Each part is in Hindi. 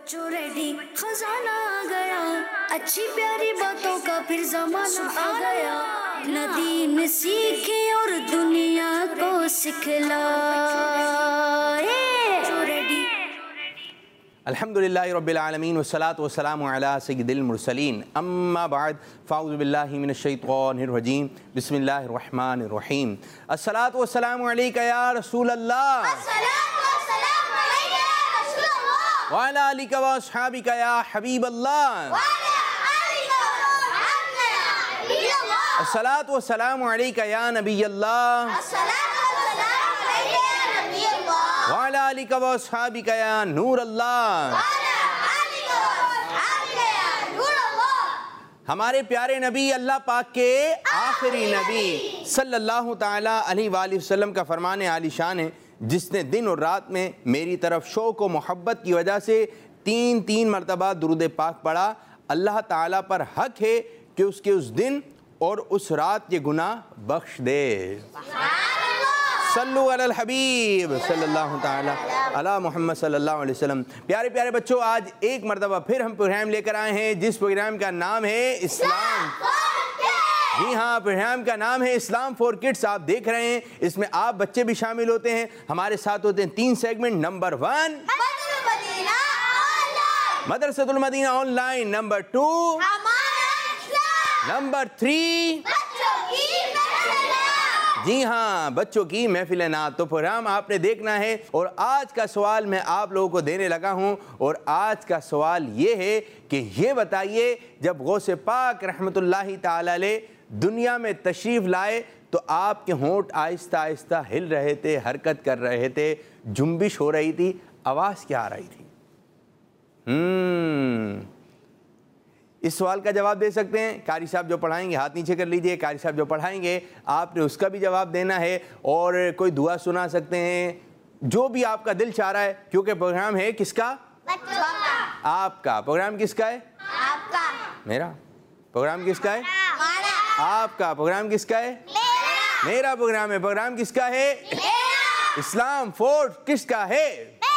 बच्चों रेडी खजाना आ गया, अच्छी प्यारी बातों का फिर जमाना आ गया। नदीम सीखे और दुनिया को सिखलाए। अल्हम्दुलिल्लाहि रब्बिल आलमीन वस्सलातु वस्सलामु अला सय्यिदिल मुरसलीन अम्मा बाद फ़अऊज़ु बिल्लाहि मिनश शैतानिर रजीम बिस्मिल्लाहिर रहमानिर रहीम। अस्सलातु वस्सलामु अलैका या रसूल अल्लाह व अला आलिका व अस्हाबिका या हबीब अल्लाह। अस्सलातु वस्सलामु अलैका या नबी अल्लाह व अला आलिका व अस्हाबिका या नूर अल्लाह। हमारे प्यारे नबी अल्लाह पाक के आखिरी नबी सल्लल्लाहु ताला अलैहि वसल्लम का फरमान आलिशान है, जिसने दिन और रात में मेरी तरफ शौक़ व मोहब्बत की वजह से तीन मरतबा दुरूद पाक पढ़ा, अल्लाह ताला पर हक है कि उसके उस दिन और उस रात के गुनाह बख्श दे। सल्लु अलल हबीब सल्लल्लाहु ताला अला मोहम्मद सल्लल्लाहु अलैहि वसल्लम। प्यारे प्यारे बच्चों, आज एक मरतबा फिर हम प्रोग्राम लेकर आए हैं जिस प्रोग्राम का नाम है इस्लाम। जी हाँ, प्रोग्राम का नाम है इस्लाम फॉर किड्स। आप देख रहे हैं, इसमें आप बच्चे भी शामिल होते हैं, हमारे साथ होते हैं 3 segment. Number 1 Madrasatul Madina online, number 2 number 3 जी हाँ, बच्चों की महफिल नात। तो प्रोग्राम आपने देखना है और आज का सवाल मैं आप लोगों को देने लगा हूँ। और आज का सवाल ये है कि ये बताइए, जब गौसे पाक रहमतुल्लाहि ताला अलैह दुनिया में तशरीफ़ लाए तो आपके होंठ आहिस्ता आहिस्ता हिल रहे थे, हरकत कर रहे थे, जुम्बिश हो रही थी, आवाज़ क्या आ रही थी? इस सवाल का जवाब दे सकते हैं कारी साहब जो पढ़ाएंगे, हाथ नीचे कर लीजिए। कारी साहब जो पढ़ाएंगे आपने उसका भी जवाब देना है और कोई दुआ सुना सकते हैं, जो भी आपका दिल चाह रहा है, क्योंकि प्रोग्राम है किसका? आपका। प्रोग्राम किसका है? आपका। मेरा। प्रोग्राम किसका है? आपका। प्रोग्राम किसका है? मेरा प्रोग्राम है। प्रोग्राम किसका है? इस्लाम फॉर किसका है?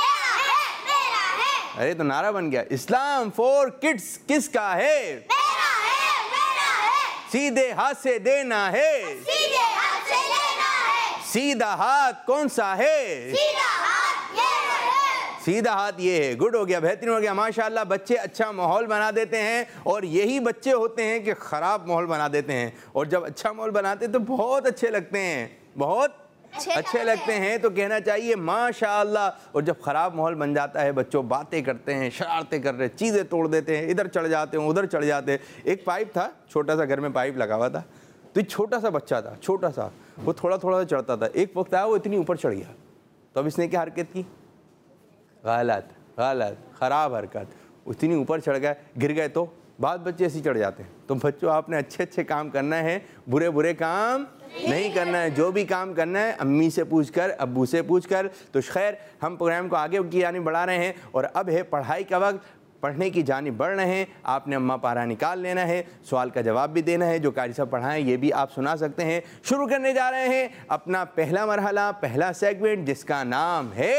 अरे तो नारा बन गया। इस्लाम फॉर किड्स किसका है? मेरा है। सीधे हाथ से देना है। सीधे हाथ से लेना है। सीधा हाथ कौन सा है? सीधा हाथ ये है। सीधा हाथ ये है। गुड हो गया, बेहतरीन हो गया, माशाल्लाह। बच्चे अच्छा माहौल बना देते हैं और यही बच्चे होते हैं कि ख़राब माहौल बना देते हैं। और जब अच्छा माहौल बनाते हैं तो बहुत अच्छे लगते हैं, बहुत अच्छे लगते हैं, तो कहना चाहिए माशाअल्लाह। और जब ख़राब माहौल बन जाता है, बच्चों बातें करते हैं, शरारतें कर रहे, चीज़ें तोड़ देते हैं, इधर चढ़ जाते हैं, उधर चढ़ जाते हैं। एक पाइप था, छोटा सा, घर में पाइप लगा हुआ था, तो एक छोटा सा बच्चा था, छोटा सा, वो थोड़ा थोड़ा चढ़ता था। एक वक्त आया वो इतनी ऊपर चढ़ गया, तो अब इसने क्या हरकत की? गलत ख़राब हरकत। इतनी ऊपर चढ़ गया, गिर गए, तो बाद बच्चे ऐसे चढ़ जाते हैं। तो बच्चों आपने अच्छे अच्छे काम करना है, बुरे बुरे काम नहीं करना है। जो भी काम करना है अम्मी से पूछकर, अब्बू से पूछकर। तो खैर, हम प्रोग्राम को आगे की जानिब बढ़ा रहे हैं और अब है पढ़ाई का वक्त, पढ़ने की जानिब बढ़ रहे हैं। आपने अम्मा पारा निकाल लेना है, सवाल का जवाब भी देना है, जो कारी साहब पढ़ाएं ये भी आप सुना सकते हैं। शुरू करने जा रहे हैं अपना पहला मरहला, पहला सेगमेंट, जिसका नाम है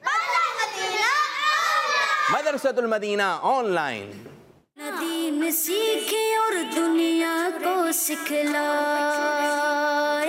मदरसतुल मदीना ऑनलाइन। नदीम सीखे और दुनिया को सिखलाए।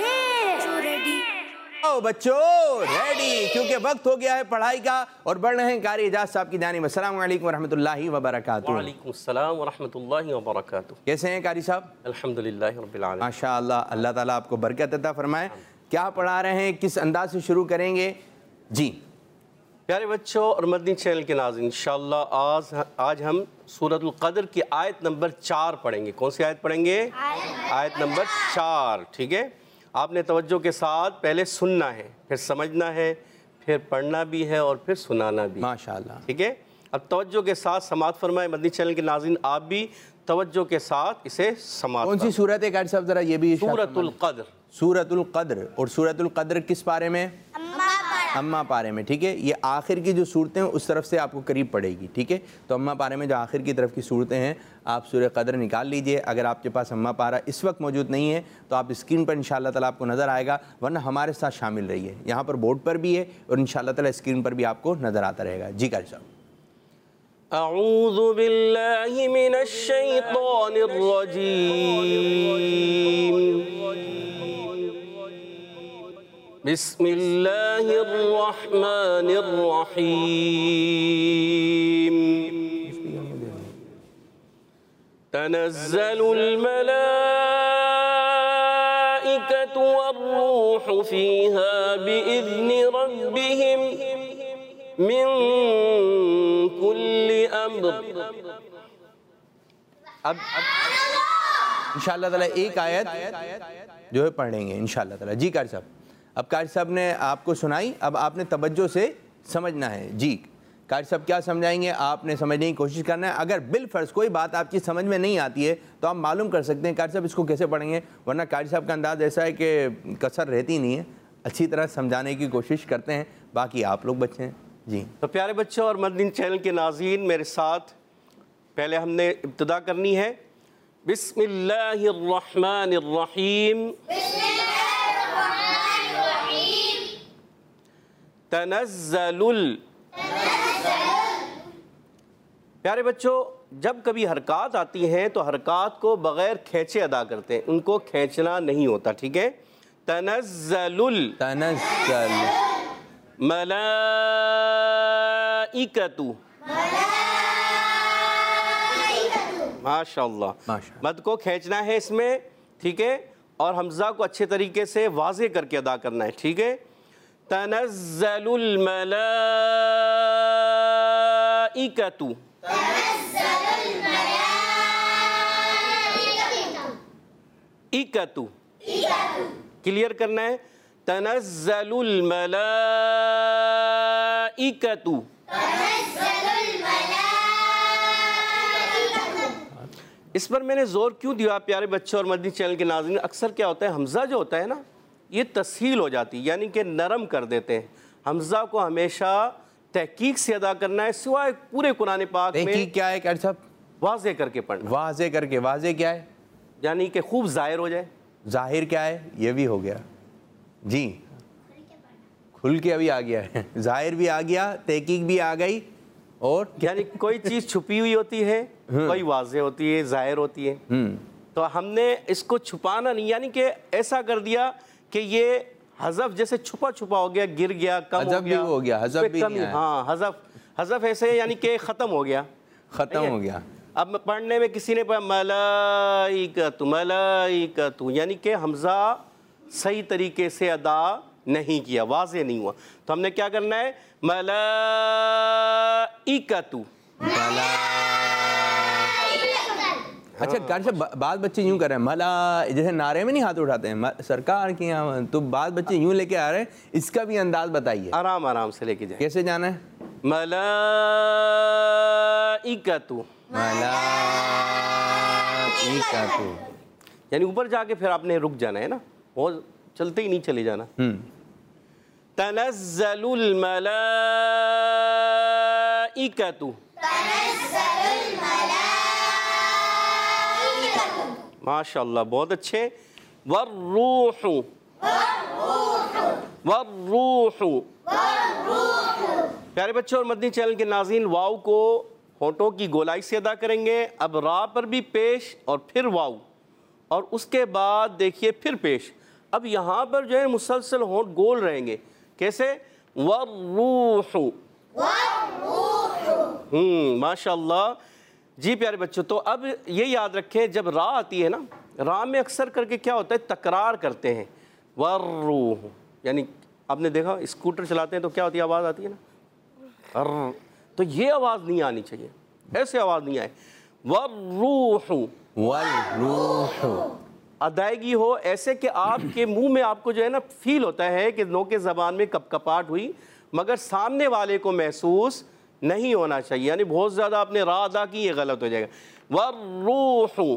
बच्चों रेडी, क्योंकि वक्त हो गया है पढ़ाई का और बढ़ रहे हैं कारी एजाज साहब की जानिब। अस्सलामु अलैकुम वरहमतुल्लाहि वबरकातुहू। वालेकुम अस्सलाम वरहमतुल्लाहि वबरकातुहू। कैसे हैं कारी साहब? अल्हम्दुलिल्लाहि रब्बिल आलमीन। माशाअल्लाह, अल्लाह ताला आपको बरकत अता फरमाए। क्या पढ़ा रहे हैं, किस अंदाज से शुरू करेंगे जी? प्यारे बच्चों और मदनी चैनल के नाज़रीन, इंशाअल्लाह आज हम सूरतुल क़द्र की आयत नंबर 4 पढ़ेंगे। कौन सी आयत पढ़ेंगे? आयत नंबर 4। ठीक है, आपने तवज्जो के साथ पहले सुनना है, फिर समझना है, फिर पढ़ना भी है और फिर सुनाना भी। माशाअल्लाह। ठीक है, अब तवज्जो के साथ समाअत फरमाए। मदनी चैनल के नाज़रीन आप भी तवज्जो के साथ इसे समाअत। कौन सी सूरत है कारी साहब, जरा ये भी? सूरतुल क़द्र। सूरतुल क़द्र। और सूरतुल क़द्र किस पारे में? अम्मा पारे में। ठीक है, ये आखिर की जो सूरतें हैं उस तरफ से आपको करीब पड़ेगी। ठीक है, तो अम्मा पारे में जो आखिर की तरफ की सूरतें हैं, आप सूरह क़द्र निकाल लीजिए। अगर आपके पास अम्मा पारा इस वक्त मौजूद नहीं है तो आप स्क्रीन पर इंशाअल्लाह ताला आपको नज़र आएगा, वरना हमारे साथ शामिल रहिए। यहाँ पर बोर्ड पर भी है और इंशाअल्लाह ताला स्क्रीन पर भी आपको नज़र आता रहेगा। जी कारी साहब। अऊज़ु बिल्लाहि मिनश शैतानिर रजीम। बिस्मिल्लाहिर रहमानिर रहीम। तनज़्ज़लुल मलाइकतु वर्रूहु फ़ीहा बिइज़्नि रब्बिहिम मिन कुल्लि अम्र। अब इंशाअल्लाह ताला एक आयत जो है पढ़ेंगे इंशाअल्लाह ताला। जी कारी साहब, अब कारी साहब ने आपको सुनाई, अब आपने तवज्जो से समझना है। जी कारी साहब क्या समझाएंगे, आपने समझने की कोशिश करना है। अगर बिलफर्ज कोई बात आपकी समझ में नहीं आती है तो आप मालूम कर सकते हैं कारी साहब इसको कैसे पढ़ेंगे, वरना कारी साहब का अंदाज़ ऐसा है कि कसर रहती नहीं है, अच्छी तरह समझाने की कोशिश करते हैं, बाकी आप लोग बच्चे हैं। जी तो प्यारे बच्चों और मदनी चैनल के नाज़रीन, मेरे साथ पहले हमने इब्तिदा करनी है बिस्मिल्लाहिर्रहमानिर्रहीम। तनज़्ज़लुल। प्यारे बच्चों, जब कभी हरकत आती हैं तो हरकत को बग़ैर खींचे अदा करते हैं, उनको खींचना नहीं होता, ठीक है। तनज़्ज़लुल तनज़्ज़ल मलाइकतु। माशाअल्लाह, मद को खींचना है इसमें, ठीक है, और हमज़ा को अच्छे तरीके से वाज़े करके अदा करना है, ठीक है। तनज़्ज़लुल मलाइकतु। इकतु क्लियर करना है। तनज़्ज़लुल मलाइकतु। इस पर मैंने जोर क्यों दिया प्यारे बच्चों और मदनी चैनल के नाज़रीन, अक्सर क्या होता है हमज़ा जो होता है ना, ये तस्हील हो जाती है, यानी कि नरम कर देते हैं। हमज़ा को हमेशा तहकीक से अदा करना है, सिवाय पूरे कुरान पाक में क्या है कारी साहब, वाज़े करके पढ़ना। वाज़े करके, वाज़े क्या है, यानी कि खूब ज़ाहिर हो जाए। जाहिर क्या है, ये भी हो गया जी, खुल के अभी आ गया है, जाहिर भी आ गया, तहकीक भी आ गई, और यानी कोई चीज़ छुपी हुई होती है, कोई वाज़े होती है, ज़ाहिर होती है। तो हमने इसको छुपाना नहीं, यानी कि ऐसा कर दिया कि ये हज़फ जैसे छुपा छुपा हो गया, गिर गया, कम हो गया, हज़फ भी नहीं आया। हाँ, हज़फ ऐसे यानी कि ख़त्म हो गया, ख़त्म हो गया। अब पढ़ने में किसी ने पढ़ा मलाइकतु, मलाइकतु, यानी कि हमज़ा सही तरीके से अदा नहीं किया, वाज़े नहीं हुआ, तो हमने क्या करना है, मलाइकतु। अच्छा कारी साहब, बाद बच्चे यूं कर रहे हैं मला, जैसे नारे में नहीं हाथ उठाते हैं सरकार के यहाँ, तो बाद बच्चे यूं लेके आ रहे हैं, इसका भी अंदाज बताइए। आराम आराम से लेके जाए। कैसे जाना है, मलाइकतु, मलाइकतु, यानी ऊपर जाके फिर आपने रुक जाना है ना, बहुत चलते ही नहीं चले जाना। तनज़्ज़लुल मलाइकतु। माशाअल्लाह, बहुत अच्छे। वर्रूहु, वर्रूहु। प्यारे बच्चों और मदनी चैनल के नाज़रीन, वाव को होंठों की गोलाई से अदा करेंगे। अब रा पर भी पेश और फिर वाव, और उसके बाद देखिए फिर पेश। अब यहाँ पर जो है मुसलसल होंठ गोल रहेंगे, कैसे, वर्रूहु। माशाअल्लाह जी प्यारे बच्चों। तो अब ये याद रखें, जब रा आती है ना, रा में अक्सर करके क्या होता है, तकरार करते हैं, वर्रूह, यानी आपने देखा स्कूटर चलाते हैं तो क्या होती है, आवाज़ आती है ना, तो ये आवाज़ नहीं आनी चाहिए, ऐसे आवाज़ नहीं आए, वर्रूह, वर्रूह, अदायगी हो ऐसे कि आपके मुंह में आपको जो है ना फील होता है कि नोके ज़बान में कपकपाहट हुई, मगर सामने वाले को महसूस नहीं होना चाहिए, यानी बहुत ज़्यादा आपने रा अदा की, ये गलत हो जाएगा। वर्रूहु,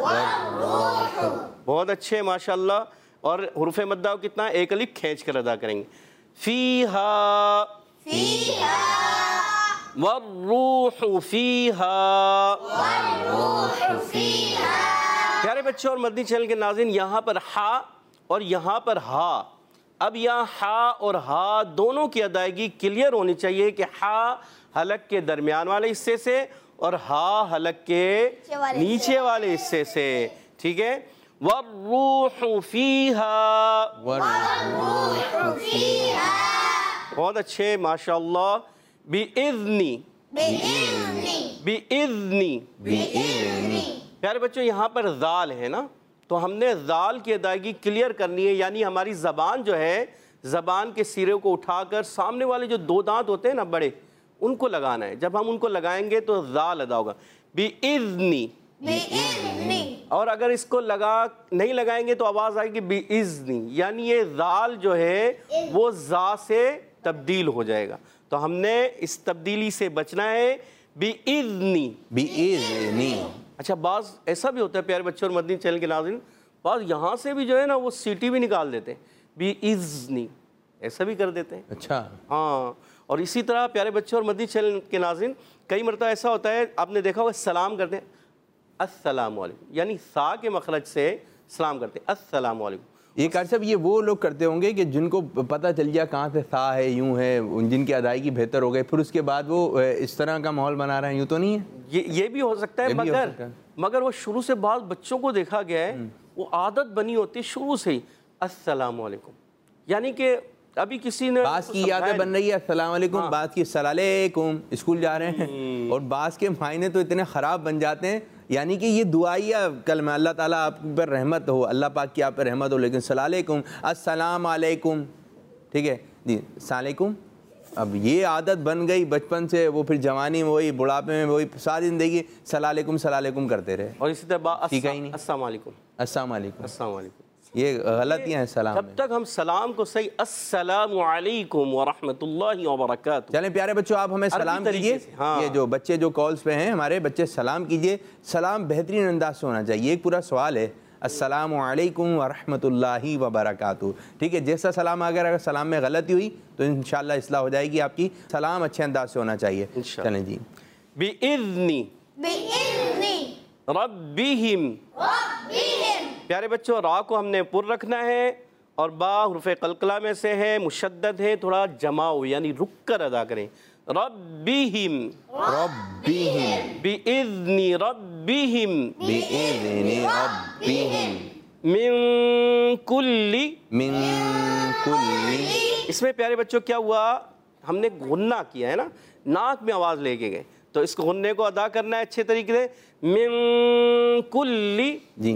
बहुत अच्छे माशाल्लाह। और हुरूफ मद्दा कितना, एक अलिफ खींच कर अदा करेंगे, फीहा, वर्रूहु फीहा। प्यारे बच्चों और मदनी चैनल के नाज़रीन, यहाँ पर हा और यहाँ पर हा। अब यहाँ हा और हा दोनों की अदायगी क्लियर होनी चाहिए कि हा हलक के दरमियान वाले हिस्से से और हा हलक के नीचे वाले हिस्से से, ठीक है। वर्रूहु फीहा, बहुत अच्छे माशाअल्लाह। बिइज़्नी, बिइज़्नी, प्यारे बच्चों यहाँ पर ज़ाल है ना, तो हमने ज़ाल की अदायगी क्लियर करनी है, यानी हमारी ज़बान जो है, ज़बान के सिरे को उठाकर सामने वाले जो दो दांत होते हैं ना बड़े, उनको लगाना है। जब हम उनको लगाएंगे तो ज़ाल अदा होगा, बिइज़्नी। और अगर इसको नहीं लगाएंगे तो आवाज़ आएगी बिइज़्नी, यानी ये ज़ाल जो है वो ज़ा से तब्दील हो जाएगा। तो हमने इस तब्दीली से बचना है, बिइज़्नी, बिइज़्नी। अच्छा, बाज़ ऐसा भी होता है प्यारे बच्चों और मदनी चैनल के नाज़रीन, बाज़ यहाँ से भी जो है ना वो सीटी भी निकाल देते हैं, बिइज़्नी, ऐसा भी कर देते हैं। अच्छा, हाँ। और इसी तरह प्यारे बच्चों और मदनी चैनल के नाज़रीन, कई मरतबा ऐसा होता है, आपने देखा होगा सलाम करते हैं अस्सलाम वालेकुम, यानी सा के मखरज से सलाम करते हैं अस्सलाम वालेकुम। ये कार साहब ये वो लोग करते होंगे कि जिनको पता चल गया कहाँ से सा है, यूं है, जिनकी अदायगी बेहतर हो गई, फिर उसके बाद वो इस तरह का माहौल बना रहे हैं, यूं तो नहीं है? ये भी हो सकता है, मगर वो शुरू से बाद बच्चों को देखा गया है, वो आदत बनी होती है शुरू से ही अस्सलाम वालेकुम, यानी कि अभी किसी ने बास की यादें बन रही है अस्सलाम वालेकुम, हाँ। बास की सलालेकुम, स्कूल जा रहे हैं, और बास के मायने तो इतने ख़राब बन जाते हैं, यानी कि ये दुआइया कलमा, अल्लाह ताला आप पर रहमत हो, अल्लाह पाक की आप पर रहमत हो, लेकिन सलालेकुम, अस्सलाम वालेकुम, ठीक है जी, सलालेकुम। अब ये आदत बन गई बचपन से, वो फिर जवानी में वही, बुढ़ापे में वही, सारी ज़िंदगी सलालेकुम सलालेकुम करते रहे। और इसी तरह ठीक है ही नहीं, अस्सलाम वालेकुम, अस्सलाम वालेकुम, अस्सलाम वालेकुम, ये गलतियाँ हैं सलाम में। जब तक हम सलाम को सही अस्सलामु अलैकुम व रहमतुल्लाहि व बरकातुहू। चलें प्यारे बच्चों, आप हमें सलाम कीजिए। हाँ। ये जो बच्चे जो कॉल्स पे हैं हमारे बच्चे, सलाम कीजिए। सलाम बेहतरीन अंदाज से होना चाहिए। एक पूरा सवाल है, अस्सलामु अलैकुम व रहमतुल्लाहि व बरकातुहू, ठीक है। जैसा सलाम अगर सलाम में गलती हुई तो इंशाअल्लाह इस्लाह हो जाएगी आपकी। सलाम अच्छे अंदाज से होना चाहिए। चलें जी। बिइज़्नी रब्बिहिम, प्यारे बच्चों रा को हमने पुर रखना है और बा हुर्फ़े कलकला में से है, मुशद्दद है, थोड़ा जमाओ यानी रुक कर अदा करें। रब्बिहिम, रब्बिहिम, बिइज़्नी रब्बिहिम, बिइज़्नी रब्बिहिम, मिन कुल्ली, मिन कुल्ली। इसमें प्यारे बच्चों क्या हुआ, हमने गुन्ना किया है ना, नाक में आवाज़ लेके गए, तो इस गुन्ने को अदा करना है अच्छे तरीके से। मिन कुल्ली जी,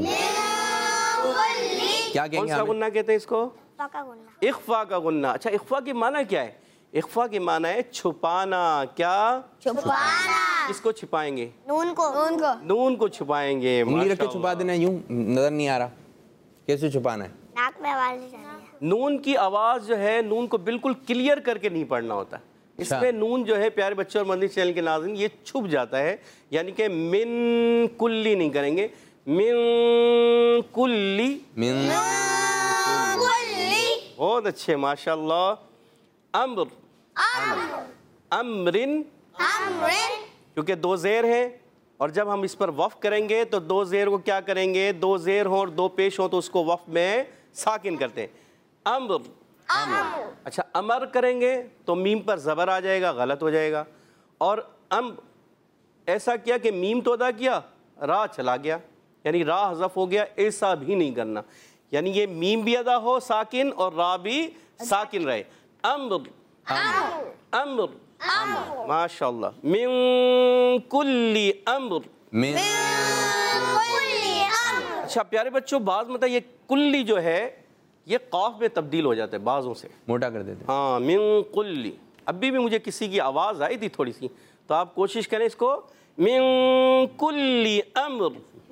क्या कौन सा गुन्ना कहते हैं इसको? इख्फा का गुन्ना। अच्छा, इख्फा की माना क्या है? इख्फा की माना है छुपाना। क्या छुपाना? किसको छुपाएंगे? नून को। नून को छुपाएंगे। उंगली रख के छुपा देना, यूं नजर नहीं आ रहा, कैसे छुपाना है? नाक में आवाज नहीं जानी है। नून की आवाज़ जो है, नून को बिल्कुल क्लियर करके नहीं पढ़ना होता। इसमें नून जो है प्यारे बच्चों और मदनी चैनल के नाज़रीन, ये छुप जाता है, यानी कि मिन कुल्ली नहीं करेंगे, मिन कुल्ली, मिन कुल्ली। बहुत अच्छे माशाल्लाह। अम्र, अम्रिन, अम्रिन, क्योंकि दो ज़ेर है और जब हम इस पर वफ़ करेंगे तो दो ज़ेर को क्या करेंगे, दो ज़ेर हों और दो पेश हों तो उसको वफ़ में साकिन करते हैं। अम्र, अच्छा अमर करेंगे तो मीम पर ज़बर आ जाएगा, गलत हो जाएगा। और ऐसा किया कि मीम तो अदा किया, रा चला गया, यानी रा हज़फ हो गया, ऐसा भी नहीं करना, यानी ये मीम भी अदा हो साकिन और रा भी साकिन रहे। अम्र, अम्र, माशाअल्लाह। मिन कुल्ली अम्र, मिन कुल्ली अम्र। अच्छा प्यारे बच्चों, बाज़ मतलब ये कुल्ली जो है ये कौफ में तब्दील हो जाता है बाज़ों से, मोटा कर देते हैं। हाँ, मिन कुल्ली। अभी भी मुझे किसी की आवाज़ आई थी थोड़ी सी, तो आप कोशिश करें इसको, मिन कुल्ली अम्र।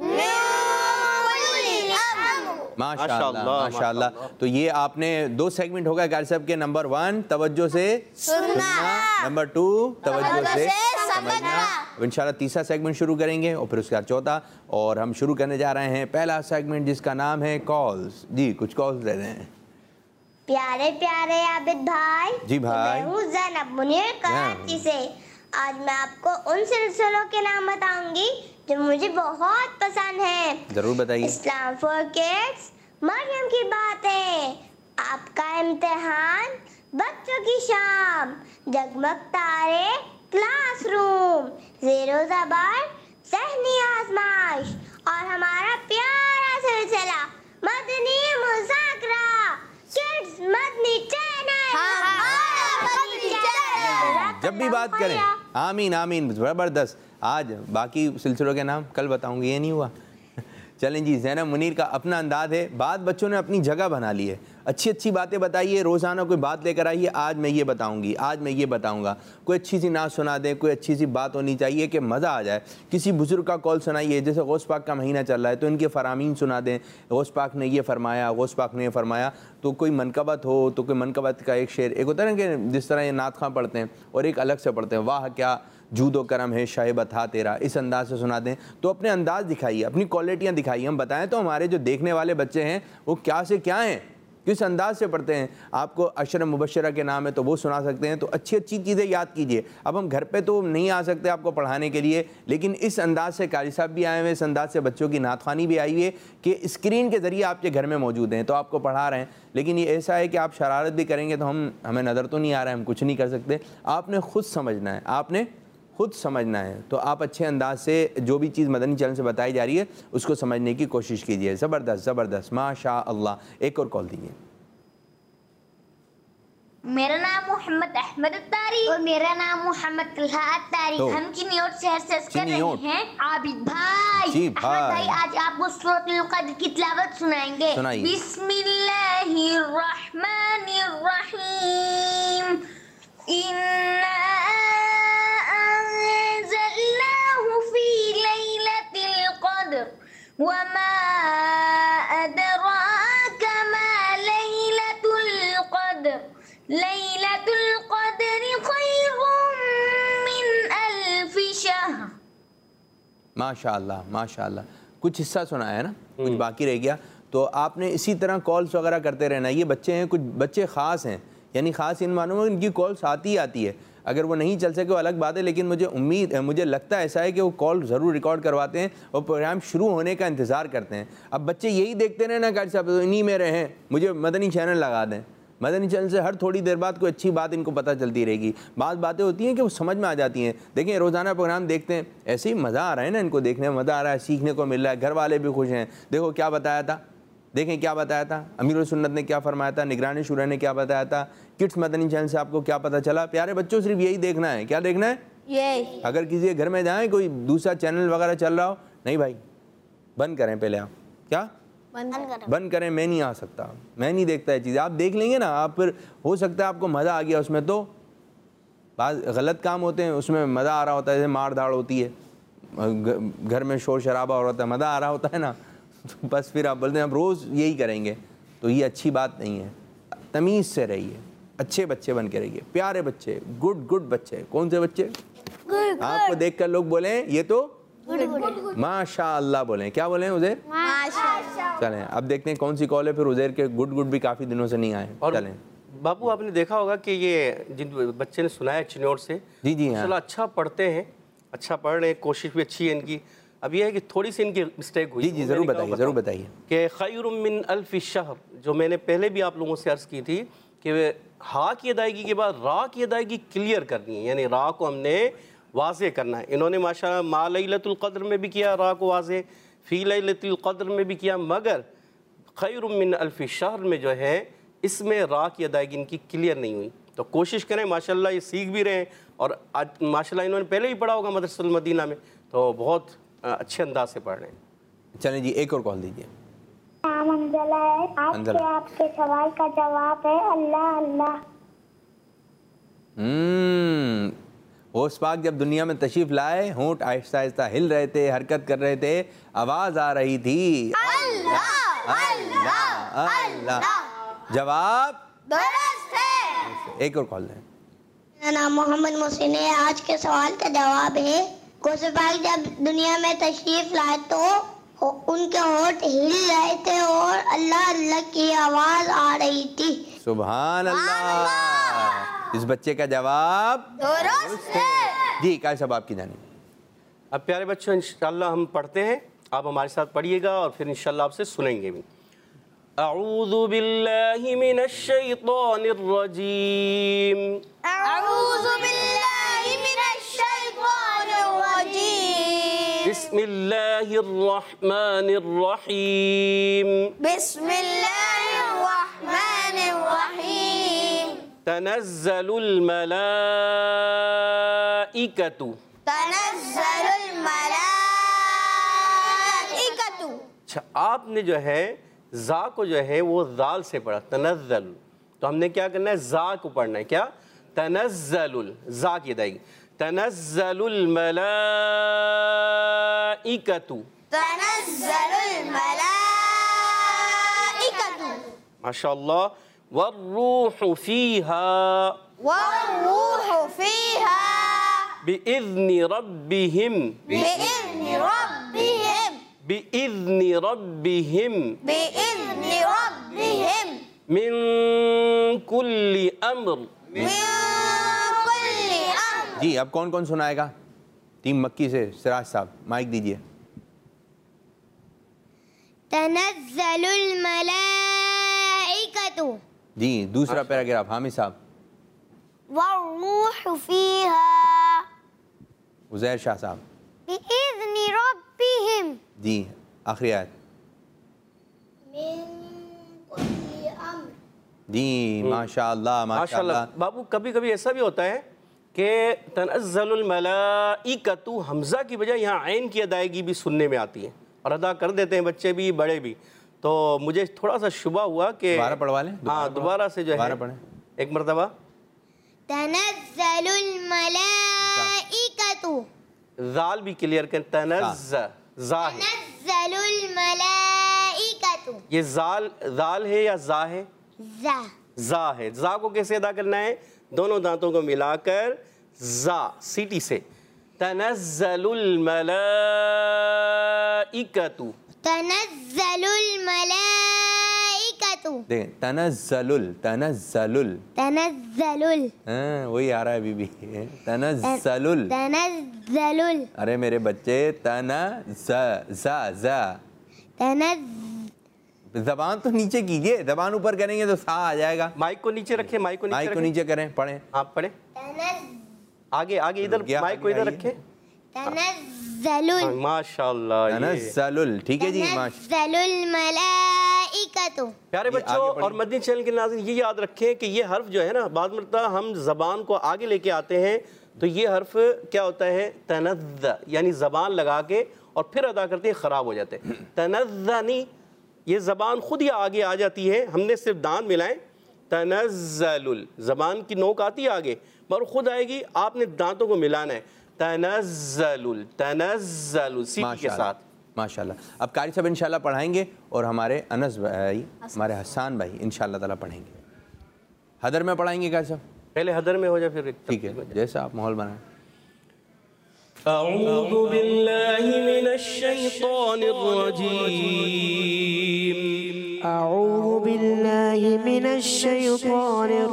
माशाअल्लाह, माशाअल्लाह। तो ये आपने दो सेगमेंट होगा कारी साहब के। नंबर 1 तवज्जो से सुनना, नंबर 2 तवज्जो से समझना। इंशाल्लाह तीसरा सेगमेंट शुरू करेंगे और फिर उसके बाद चौथा, और हम शुरू करने जा रहे हैं पहला सेगमेंट जिसका नाम है कॉल्स। जी, कुछ कॉल्स दे रहे हैं। प्यारे प्यारे आबिद भाई। जी भाई। मैं हूँ ज़ैनब मुनीर कराची से। आज मैं आपको उन सिलसिलों के नाम बताऊंगी जो मुझे बहुत पसंद हैं। जरूर बताइए। इस्लाम फॉर किड्स, मरियम की बातें, आपका इम्तिहान, बच्चों की शाम, जगमग तारे, क्लासरूम, ज़ेरो ज़बर ज़हनी आज़माइश और हमारा प्यारा सिलसिला मदनी मुज़ाकरा किड्स मदनी चैनल। जब भी बात करें आमीन आमीन, ज़बरदस्त। आज बाकी सिलसिलों के नाम कल बताऊंगी, ये नहीं हुआ। चलें जी, ज़ैनब मुनीर का अपना अंदाज है, बात बच्चों ने अपनी जगह बना ली है। अच्छी अच्छी बातें बताइए, रोज़ाना कोई बात लेकर आइए, आज मैं ये बताऊंगी, आज मैं ये बताऊंगा। कोई अच्छी सी नात सुना दें, कोई अच्छी सी बात होनी चाहिए कि मज़ा आ जाए। किसी बुजुर्ग का कॉल सुनाइए, जैसे गौस पाक का महीना चल रहा है तो इनके फरामीन सुना दें, गौस पाक ने ये फरमाया, गौस पाक ने ये फरमाया। तो कोई मनकबत हो तो कोई मनकबत का एक शेर, एक होता है ना कि जिस तरह ये नात खां पढ़ते हैं और एक अलग से पढ़ते हैं, वाह क्या जूदो करम है शाहिबत हा तेरा, इस अंदाज से सुना दें। तो अपने अंदाज दिखाइए, अपनी क्वालिटियाँ दिखाइए। हम बताएं तो हमारे जो देखने वाले बच्चे हैं वो क्या से क्या हैं, किस अंदाज से पढ़ते हैं। आपको अशर मुबशरा के नाम है तो वो सुना सकते हैं। तो अच्छी अच्छी चीज़ें याद कीजिए। अब हम घर पे तो नहीं आ सकते आपको पढ़ाने के लिए, लेकिन इस अंदाज से कारी साहब भी आए हुए, इस अंदाज से बच्चों की नातखानी भी आई हुई है कि स्क्रीन के ज़रिए आपके घर में मौजूद हैं तो आपको पढ़ा रहे हैं। लेकिन ये ऐसा है कि आप शरारत भी करेंगे तो हमें नज़र तो नहीं आ रहा है, हम कुछ नहीं कर सकते। आपने खुद समझना है, आपने खुद समझना है। तो आप अच्छे अंदाज से जो भी चीज़ मदनी चैनल से बताई जा रही है उसको समझने की कोशिश कीजिए। ज़बरदस्त ज़बरदस्त, माशा अल्लाह। एक और कॉल दीजिए। मेरा नाम मोहम्मद अहमद अत्तारी और मेरा नाम मोहम्मद तलहा अत्तारी। हम चिन्नियोट शहर से कर रहे हैं। आबिद भाई, जी अहमद भाई आज आपको सूरतुल क़द्र की तिलावत सुनाएंगे। बिस्मिल्लाहिर्रहमानिर्रहीम। इन्ना अंज़लनाहु फी लैलतिल क़द्र वमा अदराका मा लैलतुल क़द्र लैलतुल क़द्र खैरुम मिन अल्फि शहर। माशाअल्लाह माशाअल्लाह। कुछ हिस्सा सुना है ना, कुछ बाकी रह गया। तो आपने इसी तरह कॉल्स वगैरह करते रहना। ये बच्चे हैं, कुछ बच्चे ख़ास हैं, यानी ख़ास इन मानों में इनकी कॉल्स आती है। अगर वो नहीं चल सके वो अलग बात है, लेकिन मुझे लगता है ऐसा है कि वो कॉल ज़रूर रिकॉर्ड करवाते हैं और प्रोग्राम शुरू होने का इंतज़ार करते हैं। अब बच्चे यही देखते रहे ना कारी साहब इन्हीं में रहें, मुझे मदनी चैनल लगा दें। मदनी चैनल से हर थोड़ी देर बाद कोई अच्छी बात इनको पता चलती रहेगी। बात बातें होती हैं कि वो समझ में आ जाती हैं। देखें रोज़ाना प्रोग्राम देखते हैं, ऐसे ही मज़ा आ रहा है ना, इनको देखने में मज़ा आ रहा है, सीखने को मिल रहा है, घर वाले भी खुश हैं। देखो क्या बताया था, देखें क्या बताया था, अमीरुल सुन्नत ने क्या फरमाया था, निगरानी शुरा ने क्या बताया था, किड्स मदनी चैनल से आपको क्या पता चला। प्यारे बच्चों सिर्फ यही देखना है। क्या देखना है? ये अगर किसी के घर में जाएँ कोई दूसरा चैनल वगैरह चल रहा हो, नहीं भाई बंद करें पहले। आप क्या बंद करें? मैं नहीं आ सकता, मैं नहीं देखता ये चीज़ें। आप देख लेंगे ना, आप फिर हो सकता है आपको मज़ा आ गया उसमें, तो बात गलत काम होते हैं उसमें मज़ा आ रहा होता है, जैसे मार धाड़ होती है, घर में शोर शराबा हो रहा होता है, मज़ा आ रहा होता है ना, तो बस फिर आप बोलते हैं हम रोज़ यही करेंगे, तो ये अच्छी बात नहीं है। तमीज़ से रहिए, अच्छे बच्चे बन के रहिए, प्यारे बच्चे, गुड बच्चे। कौन से बच्चे? आपको देख कर लोग बोलें ये तो माशा अल्लाह बोलें। क्या बोलें? उज़ैर माशा। चलें अब देखते हैं कौन सी कॉल है। फिर उज़ैर के गुड भी काफ़ी दिनों से नहीं आए। और चलें बापू, आपने देखा होगा कि ये जिन बच्चे ने सुनाया चिन्नौर से, जी हाँ, अच्छा पढ़ते हैं, अच्छा पढ़ रहे हैं, कोशिश भी अच्छी है इनकी। अब ये है कि थोड़ी सी इनकी मिस्टेक हुई। जी ज़रूर बताइए कि खैरुम मिन अल्फि शहर, जो मैंने पहले भी आप लोगों से अर्ज़ की थी कि हा की अदायगी के बाद रा की अदायगी क्लियर करनी है, यानी रा को हमने वाज़े करना है। इन्होंने माशाअल्लाह मा लैलतुल क़द्र में भी किया रा को वाज़े, फ़ी लैलतुल क़द्र में भी किया, मगर खैरुम मिन अल्फि शहर में जो है इसमें रा की अदायगी इनकी क्लियर नहीं हुई। तो कोशिश करें, माशाअल्लाह ये सीख भी रहे हैं और आज माशाअल्लाह इन्होंने पहले ही पढ़ा होगा मदरसतुल मदीना में, तो बहुत अच्छे अंदाज से पढ़ रहे हैं। चलें जी एक और कॉल दीजिए। आपके सवाल का जवाब है अल्लाह अल्लाह। होश पाक जब दुनिया में तशरीफ लाए, होंठ आहिस्ता आहिस्ता हिल रहे थे, हरकत कर रहे थे, आवाज आ रही थी अल्लाह अल्लाह अल्लाह। जवाब दुरुस्त है। एक और कॉल दें। मेरा नाम मोहम्मद मोहसिन है। आज के सवाल का जवाब है होश पाक जब दुनिया में तशरीफ लाए तो उनके होंठ हिल रहे थे और अल्लाह अल्लाह की आवाज आ रही थी। सुभान अल्लाह। इस बच्चे का जवाब दुरुस्त है। जी काय साहब आपकी जानिब। अब प्यारे बच्चों इंशाअल्लाह हम पढ़ते हैं, आप हमारे साथ पढ़िएगा और फिर इंशाअल्लाह आपसे सुनेंगे भी। अऊज़ु बिल्लाहि मिनश शैतानिर रजीम। अऊज़ु बिल्लाहि मिनश बिस्मिल्लाहिर्रहमानिर्रहीम। बिस्मिल्लाहिर्रहमानिर्रहीम। तनज़्ज़लुल मलाइकतु। तनज़्ज़लुल मलाइकतु। अच्छा, आपने जो है जा को जो है वो जाल से पढ़ा तनज़्ज़ल, तो हमने क्या करना है, जा को पढ़ना है। क्या? तनज़्ज़लुल, जा की अदायगी। तनज़्ज़लुल मलाइकतु। तनज़्ज़लुल मलाइकतु। माशाअल्लाह। वर्रूहु फीहा। वर्रूहु फीहा। बिइज़्नि रब्बिहिम। बिइज़्नि रब्बिहिम। बिइज़्नि रब्बिहिम। बिइज़्नि रब्बिहिम। मिन कुल्ली अम्र। मिन कुल्ली अम्र। जी, अब कौन कौन सुनाएगा? टीम मक्की से सिराज साहब, माइक दीजिए। तनज़्ज़लुल मलाइकतु। जी, दूसरा पैराग्राफ हामिद साहब। वर्रूहु फीहा। उज़ैर शाह साहब। बिइज़्नि रब्बिहिम। जी, आखिरी आयत। मिन कुल्ली अम्र। जी, माशाअल्लाह माशाअल्लाह। बाबू, कभी कभी ऐसा भी होता है कि तनज़्ज़लुल मलाइकतु हमज़ा की बजाय यहाँ ऐन की अदायगी भी सुनने में आती है और अदा कर देते हैं बच्चे भी बड़े भी। तो मुझे थोड़ा सा शुबा हुआ कि दोबारा पढ़वा लें। हाँ, दोबारा से जो है पढ़ें एक मरतबा। तनज़्ज़लुल मलाइकतु। जाल भी क्लियर करें। तनज़्ज़, जा है। तनज़्ज़लुल मलाइकतु। ये जाल है या जा है? जा। जा है। जा को कैसे अदा करना है? दोनों दांतों को मिलाकर जा, सीटी से। तनज़्ज़लुल मलाइकतु। तनज़्ज़लुल मलाइकतु। देखें, तनज़्ज़लुल तनज़्ज़लुल तनज़्ज़लुल। हाँ, वही आ रहा है बीबी। तनज़्ज़लुल। तनज़्ज़लुल। अरे मेरे बच्चे, जबान तो नीचे कीजिए, जबान ऊपर करेंगे तो सा आ जाएगा। माइक को नीचे रखें, माइक को माइक को रखें। नीचे करें, पढ़ें। आप पढ़ें। आगे आगे इधर माइक को इधर रखें। तनज़्ज़लुल। माशाअल्लाह। तनज़्ज़लुल, ठीक है जी। तनज़्ज़लुल मलाइकतु। प्यारे बच्चों और मदनी चैनल के नाज़रीन, ये याद रखें कि ये हर्फ जो है ना, बाद मरतबा हम ज़बान को आगे लेके आते हैं तो ये हर्फ क्या होता है, तनज़्ज़, यानी ज़बान लगा के और फिर अदा करते हैं, ख़राब हो जाते हैं। तनज़्ज़नी, ये ज़बान खुद ही आगे आ जाती है, हमने सिर्फ दांत मिलाएं। तनज़्ज़लुल, ज़बान की नोक आती है आगे पर खुद आएगी, आपने दांतों को मिलाना है। तनज़्ज़लुल, तनज़्ज़लुल सीटी के साथ। माशाल्लाह। अब कारी साहब इंशाल्लाह पढ़ाएंगे और हमारे अनस भाई, हमारे हसन भाई इंशाल्लाह ताला पढ़ेंगे। हदर में पढ़ाएंगे कारी साहब? पहले हदर में हो जाए, फिर ठीक है, जैसा आप माहौल बनाएं। अऊज़ु बिल्लाहि मिनश शैतानिर रजीम। अऊज़ु बिल्लाहि मिनश शैतानिर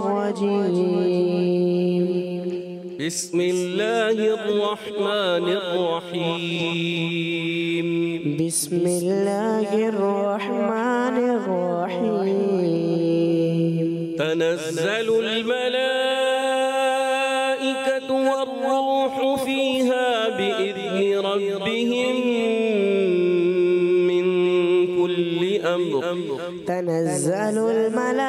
रजीम। बिस्मिल्लाहिर रहमानिर रहीम। बिस्मिल्लाहिर रहमानिर रहीम। तनज़्ज़लुल मलाइकतु वर्रूहु फीहा बिइज़्नि रब्बिहिम मिन कुल्ली अम्र। तनज़्ज़लुल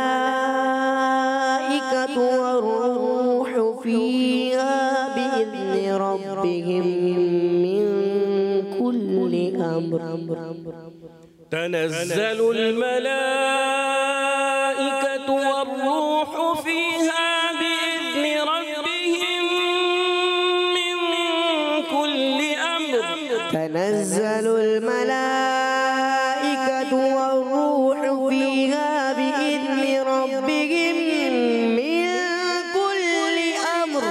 मलाइकतु वर्रूहु फीहा बिइज़्नि रब्बिहिम मिन कुल्ली अम्र। तनज़्ज़लुल मलाइकतु वर्रूहु फीहा बिइज़्नि रब्बिहिम मिन कुल्ली अम्र। तनज़्ज़लुल मलाइकतु वर्रूहु फीहा बिइज़्नि रब्बिहिम मिन कुल्ली अम्र।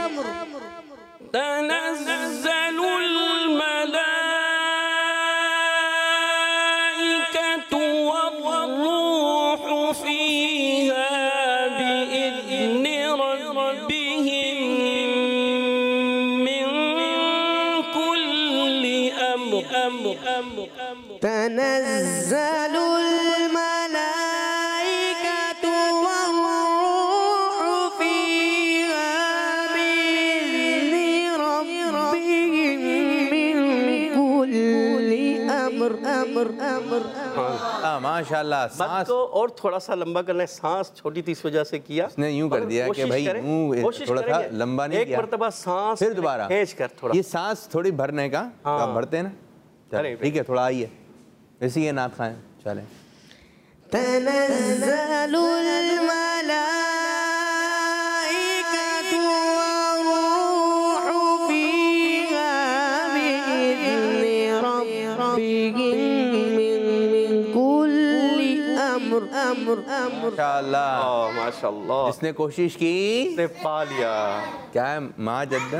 तनज़्ज़लुल मलाइकतु वर्रूहु फीहा बिइज़्नि रब्बिहिम मिन कुल्ली अम्र। तनज़्ज़लुल मलाइकतु वर्रूहु फीहा बिइज़्नि रब्बिहिम मिन माशाल्लाह। मद सांस को और थोड़ा सा लंबा करना है, सांस छोटी थी इस वजह से किया। इसने यूं कर दिया कि भाई मुंह थोड़ा सा लंबा नहीं किया। एक मर्तबा सांस फिर दोबारा खींच कर थोड़ा, ये सांस थोड़ी भरने का, तो आप भरते हैं ना। चलिए ठीक है, थोड़ा आइए वैसे ये नात खाएं। चलें। तनज़्ज़लुल मलाइकतु वरूहु फ़ीहा बिइज़्नि रब्बिहिम मिन कुल्ली अम्र। माशाल्लाह माशाल्लाह। इसने कोशिश की, इसने पा लिया। क्या है? माँ जद्दा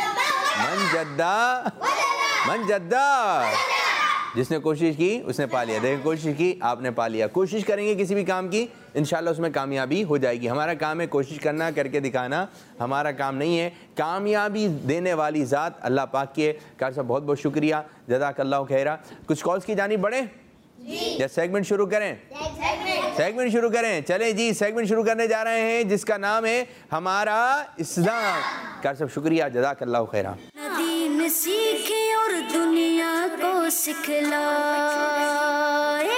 मन जद्दा। जिसने कोशिश की उसने पा लिया। देखिए, कोशिश की आपने पा लिया। कोशिश करेंगे किसी भी काम की, इंशाल्लाह उसमें कामयाबी हो जाएगी। हमारा काम है कोशिश करना, करके दिखाना हमारा काम नहीं है। कामयाबी देने वाली ज़ात अल्लाह पाक की है। कार साहब बहुत बहुत शुक्रिया, जज़ाकल्लाहु खैरा। कुछ कॉल्स की जानिब बढ़े या सेगमेंट शुरू करें? सेगमेंट शुरू करें। चलें जी, सेगमेंट शुरू करने जा रहे हैं जिसका नाम है हमारा इस्लाम। कार साहब शुक्रिया, जज़ाकल्लाहु खैरा। दीन सीखे और दुनिया को सिखलाए।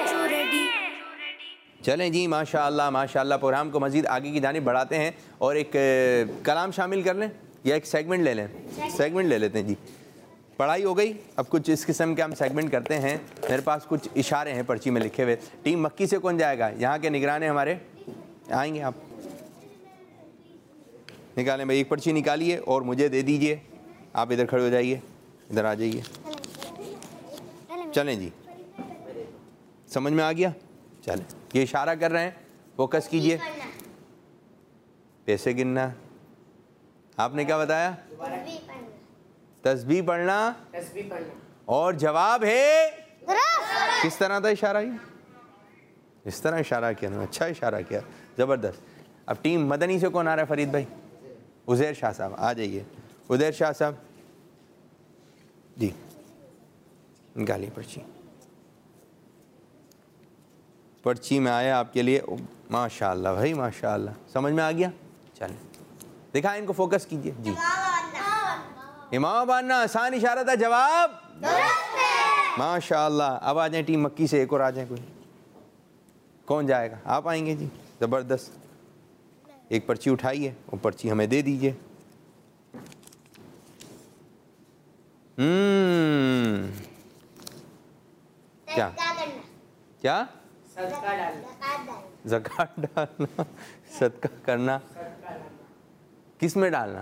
चलें जी, माशाअल्लाह माशाअल्लाह। प्रोग्राम को मज़ीद आगे की जानिब बढ़ाते हैं और एक कलाम शामिल कर लें या एक सेगमेंट ले लें। सेगमेंट ले लेते हैं जी। पढ़ाई हो गई, अब कुछ इस किस्म के हम सेगमेंट करते हैं। मेरे पास कुछ इशारे हैं पर्ची में लिखे हुए। टीम मक्की से कौन जाएगा? यहाँ के निगरान हमारे आएंगे, आप निकालें भाई। एक पर्ची निकालिए और मुझे दे दीजिए। आप इधर खड़े हो जाइए, इधर आ जाइए। चलें जी, समझ में आ गया? चलें, ये इशारा कर रहे हैं, फोकस कीजिए। पैसे गिनना। आपने क्या बताया? तस्बीह पढ़ना। और जवाब है किस तरह था इशारा? ये इस तरह इशारा किया ना, अच्छा इशारा किया, ज़बरदस्त। अब टीम मदनी से कौन आ रहा है? फरीद भाई, उज़ैर शाह साहब आ जाइए। उज़ैर शाह साहब जी, निकालिए पर्ची। पर्ची में आया आपके लिए। माशाअल्लाह भाई माशाअल्लाह, समझ में आ गया? चलें, दिखाएं इनको, फोकस कीजिए जी। इमाम बनना आसान इशारा था, जवाब माशाअल्लाह। अब आ जाए टीम मक्की से, एक और आ जाए। कोई कौन जाएगा? आप आएंगे जी, ज़बरदस्त। एक पर्ची उठाइए और पर्ची हमें दे दीजिए। क्या क्या? ज़कात डालना, सदका करना। किस में डालना?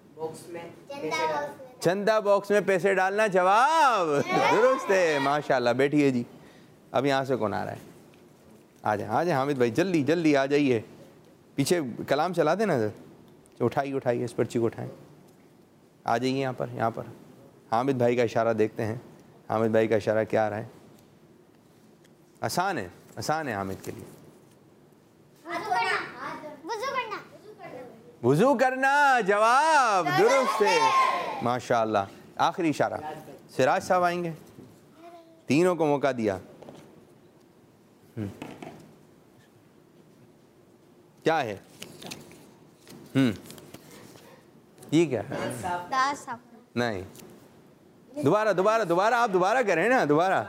चंदा बॉक्स में पैसे डालना। जवाब दुरुस्त है, माशाल्लाह। बैठिए जी। अब यहाँ से कौन आ रहा है? आ जाए हामिद भाई, जल्दी जल्दी आ जाइए। पीछे कलाम चला देना सर, उठाइए इस पर्ची को उठाएं। आ जाइए यहाँ पर। हामिद भाई का इशारा देखते हैं। हामिद भाई का इशारा क्या आ रहा है? आसान है हामिद के लिए। वुज़ू करना। जवाब दुरुस्त है, माशाअल्लाह। आखिरी इशारा सिराज साहब आएंगे। तीनों को मौका दिया। क्या है? ये क्या है? नहीं, दोबारा आप दोबारा करें ना। दोबारा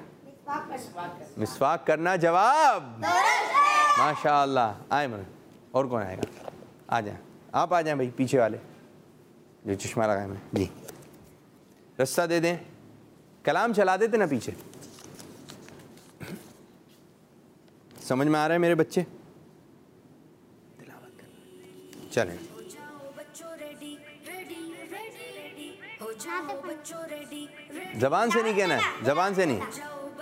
मिसवाक करना। जवाब माशाअल्लाह। आए मन, और कौन आएगा? आ जाए, आप आ जाएं भाई, पीछे वाले जो चश्मा लगाए मैं जी। रस्सा दे दें, कलाम चला देते ना पीछे। समझ में आ रहा है मेरे बच्चे? चलें। जबान से नहीं कहना है, जबान से नहीं,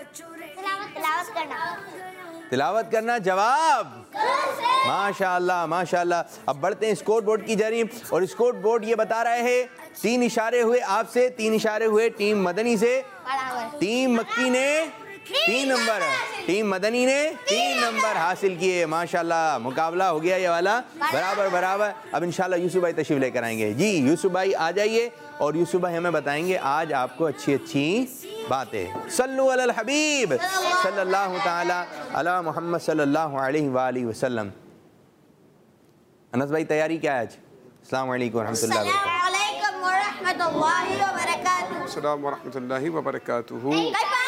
तिलावत करना। जवाब माशाअल्लाह माशाअल्लाह। अब बढ़ते हैं स्कोर बोर्ड की जानिब, और स्कोर बोर्ड ये बता रहे हैं 3 इशारे हुए आपसे, 3 इशारे हुए टीम मदनी से। टीम मक्की ने 3 नंबर, टीम मदनी ने 3 नंबर हासिल किए। माशाअल्लाह, मुकाबला हो गया ये वाला बराबर। अब इंशाल्लाह यूसुफ भाई तशरीफ लेकर आएंगे जी। यूसुफ भाई आ जाइए और यूसुफ भाई हमें बताएंगे आज आपको अच्छी बातें। सल्लु अलल हबीब सल्लल्लाहु ताला अला मुहम्मद सल्लल्लाहु अलैहि वसल्लम। अनस भाई तैयारी क्या है आज? अस्सलाम वालेकुम रहमतुल्लाहि व बरकातुहू।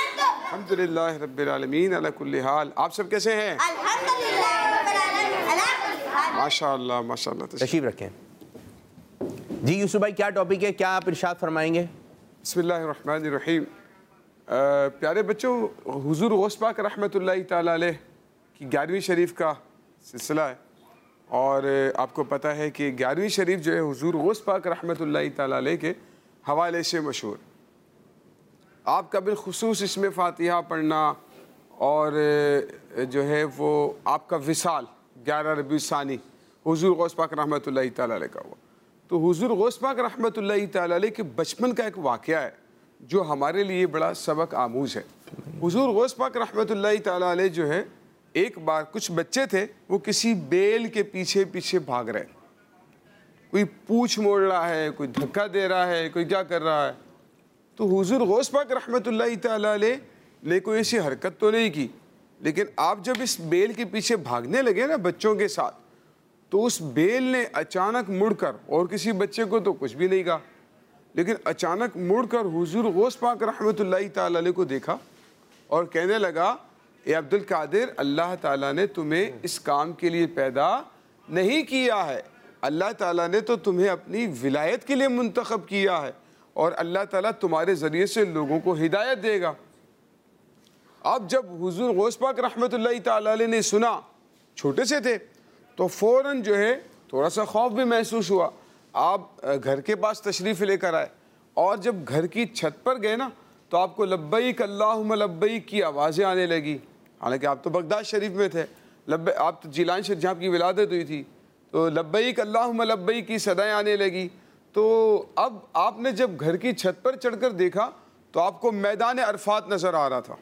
अल्हम्दुलिल्लाह रब्बिल आलमीन अला कुल्ली हाल। आप सब कैसे हैं? अल्हम्दुलिल्लाह रब्बिल आलमीन अला कुल्ली हाल। माशाअल्लाह माशाअल्लाह। तशरीफ रखें। जी यूसुफ भाई, क्या टॉपिक है, क्या आप इरशाद फरमाएंगे? बिस्मिल्लाहिर्रहमानिर्रहीम। प्यारे बच्चों, हुजूर गौस पाक रहमतुल्लाहि ताला अलैह की 11वीं शरीफ का सिलसिला है और आपको पता है कि 11वीं शरीफ जो है हुजूर गौस पाक रहमतुल्लाहि ताला अलैह के हवाले से मशहूर। आपका बिलखुसूस इसमें फ़ातिहा पढ़ना और जो है वो आपका विसाल 11 रबीउल सानी हुजूर गौस पाक रहमतुल्लाहि ताला अलैह का हुआ। तो हुजूर गौस पाक रहमतुल्लाहि ताला अलैह के बचपन का एक वाक़या है जो हमारे लिए बड़ा सबक आमूज़ है। हुजूर गौस पाक रहमतुल्लाहि ताला अलैह जो है, एक बार कुछ बच्चे थे, वो किसी बेल के पीछे पीछे भाग रहे, कोई पूँछ मोड़ रहा है, कोई धक्का दे रहा है, कोई क्या कर रहा है। तो हुजूर गौस पाक रहमतुल्लाहि ताला अलैह ने कोई ऐसी हरकत तो नहीं की, लेकिन आप जब इस बेल के पीछे भागने लगे ना बच्चों के साथ, तो उस बेल ने अचानक मुड़कर, और किसी बच्चे को तो कुछ भी नहीं कहा, लेकिन अचानक मुड़कर हुजूर गौस पाक रहमतुल्लाहि ताला अलैह को देखा और कहने लगा, ए अब्दुल कादिर, अल्लाह ताला ने तुम्हें इस काम के लिए पैदा नहीं किया है, अल्लाह ताला ने तो तुम्हें अपनी विलायत के लिए मुंतखब किया है और अल्लाह ताला तुम्हारे ज़रिए से लोगों को हिदायत देगा। अब जब हुजूर गौस पाक रहमतुल्लाहि ताला अलैह ने सुना, छोटे से थे, तो फ़ौरन जो है थोड़ा सा खौफ भी महसूस हुआ। आप घर के पास तशरीफ़ लेकर आए और जब घर की छत पर गए ना, तो आपको लब्बैक अल्लाहुम्मा लब्बैक की आवाज़ें आने लगी। हालांकि आप तो बगदाद शरीफ में थे, आप तो जिलान शरीफ जहाँ आपकी विलादत हुई थी, तो लब्बैक अल्लाहुम्मा लब्बैक की सदाएँ आने लगी। तो अब आपने जब घर की छत पर चढ़कर देखा तो आपको मैदान अरफात नज़र आ रहा था,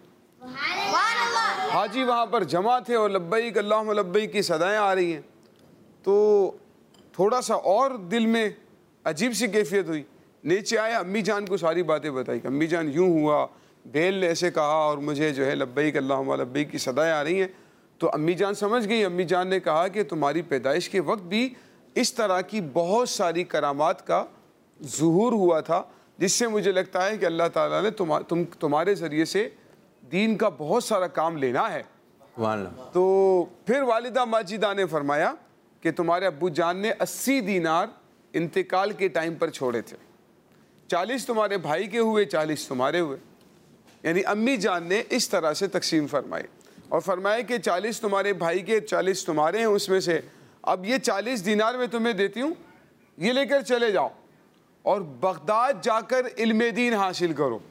हाजी वहाँ पर जमा थे और लब्बैक अल्लाहुम्मा लब्बैक की सदाएँ आ रही हैं। तो थोड़ा सा और दिल में अजीब सी कैफियत हुई। नीचे आए, अम्मी जान को सारी बातें बताई कि अम्मी जान यूँ हुआ, बेल ने ऐसे कहा और मुझे जो है लब्बैक अल्लाहुम्मा लब्बैक की सदाएँ आ रही हैं। तो अम्मी जान समझ गई। अम्मी जान ने कहा कि तुम्हारी पैदाइश के वक्त भी इस तरह की बहुत सारी करामात का ज़ुहूर हुआ था, जिससे मुझे लगता है कि अल्लाह ताला ने तुम्हारे ज़रिए से दीन का बहुत सारा काम लेना है। तो फिर वालिदा माजिदा ने फरमाया कि तुम्हारे अब्बू जान ने 80 दीनार इंतकाल के टाइम पर छोड़े थे, 40 तुम्हारे भाई के हुए, 40 तुम्हारे हुए। यानी अम्मी जान ने इस तरह से तकसीम फरमाई और फरमाया कि 40 तुम्हारे भाई के, 40 तुम्हारे हैं, उसमें से अब ये 40 दीनार मैं तुम्हें देती हूँ, ये लेकर चले जाओ और बगदाद जाकर इल्म दीन हासिल करो।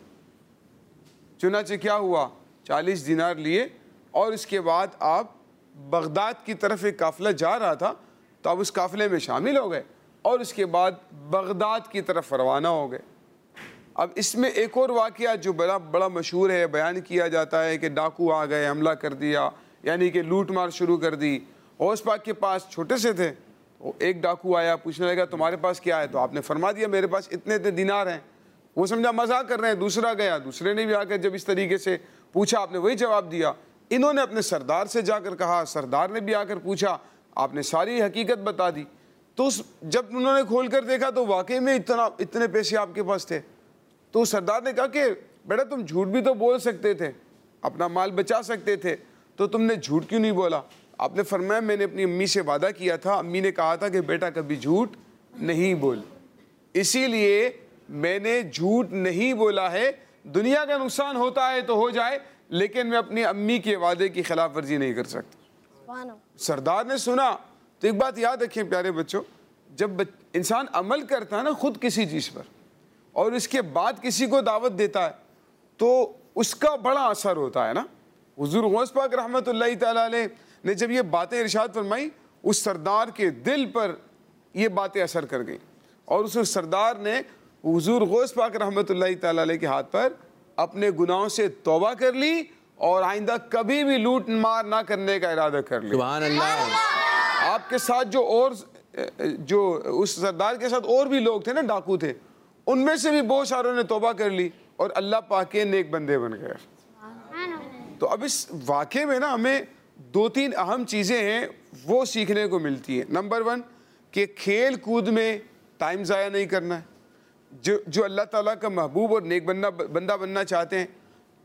चुनाचे क्या हुआ, 40 दीनार लिए और इसके बाद आप बगदाद की तरफ एक काफ़िला जा रहा था, तो आप उस काफ़िले में शामिल हो गए और उसके बाद बगदाद की तरफ रवाना हो गए। अब इसमें एक और वाक़या जो बड़ा मशहूर है, बयान किया जाता है कि डाकू आ गए, हमला कर दिया, यानी कि लूट मार शुरू कर दी। गौस पाक के पास छोटे से थे, तो एक डाकू आया, पूछने लगा तुम्हारे पास क्या है, तो आपने फरमा दिया मेरे पास इतने इतने दिनार हैं। वो समझा मजाक कर रहे हैं। दूसरा गया, दूसरे ने भी आकर जब इस तरीके से पूछा, आपने वही जवाब दिया। इन्होंने अपने सरदार से जाकर कहा, सरदार ने भी आकर पूछा, आपने सारी हकीकत बता दी। तो जब उन्होंने खोल कर देखा तो वाकई में इतने पैसे आपके पास थे। तो सरदार ने कहा कि बेटा तुम झूठ भी तो बोल सकते थे, अपना माल बचा सकते थे, तो तुमने झूठ क्यों नहीं बोला। आपने फरमाया मैंने अपनी अम्मी से वादा किया था, अम्मी ने कहा था कि बेटा कभी झूठ नहीं बोल, इसीलिए मैंने झूठ नहीं बोला है। दुनिया का नुकसान होता है तो हो जाए, लेकिन मैं अपनी अम्मी के वादे की खिलाफ वर्जी नहीं कर सकता। सरदार ने सुना। तो एक बात याद रखें प्यारे बच्चों, जब इंसान अमल करता है ना खुद किसी चीज़ पर और इसके बाद किसी को दावत देता है तो उसका बड़ा असर होता है ना। हुजूर गौस पाक रहमतुल्लाहि ताला अलैह ने जब ये बातें इरशाद फरमाई, उस सरदार के दिल पर ये बातें असर कर गई और उस सरदार ने हुजूर गौस पाक रहमतुल्लाहि ताला अलैह के हाथ पर अपने गुनाहों से तौबा कर ली और आइंदा कभी भी लूट मार ना करने का इरादा कर लिया। सुभान अल्लाह। आपके साथ जो उस सरदार के साथ और भी लोग थे ना, डाकू थे, उनमें से भी बहुत सारों ने तौबा कर ली और अल्लाह पाक के नेक बंदे बन गए। तो अब इस वाक़े में ना हमें 2-3 अहम चीज़ें हैं वो सीखने को मिलती हैं। नंबर 1 कि खेल कूद में टाइम ज़ाया नहीं करना है। जो अल्लाह ताला का महबूब और नेक बंदा बनना चाहते हैं,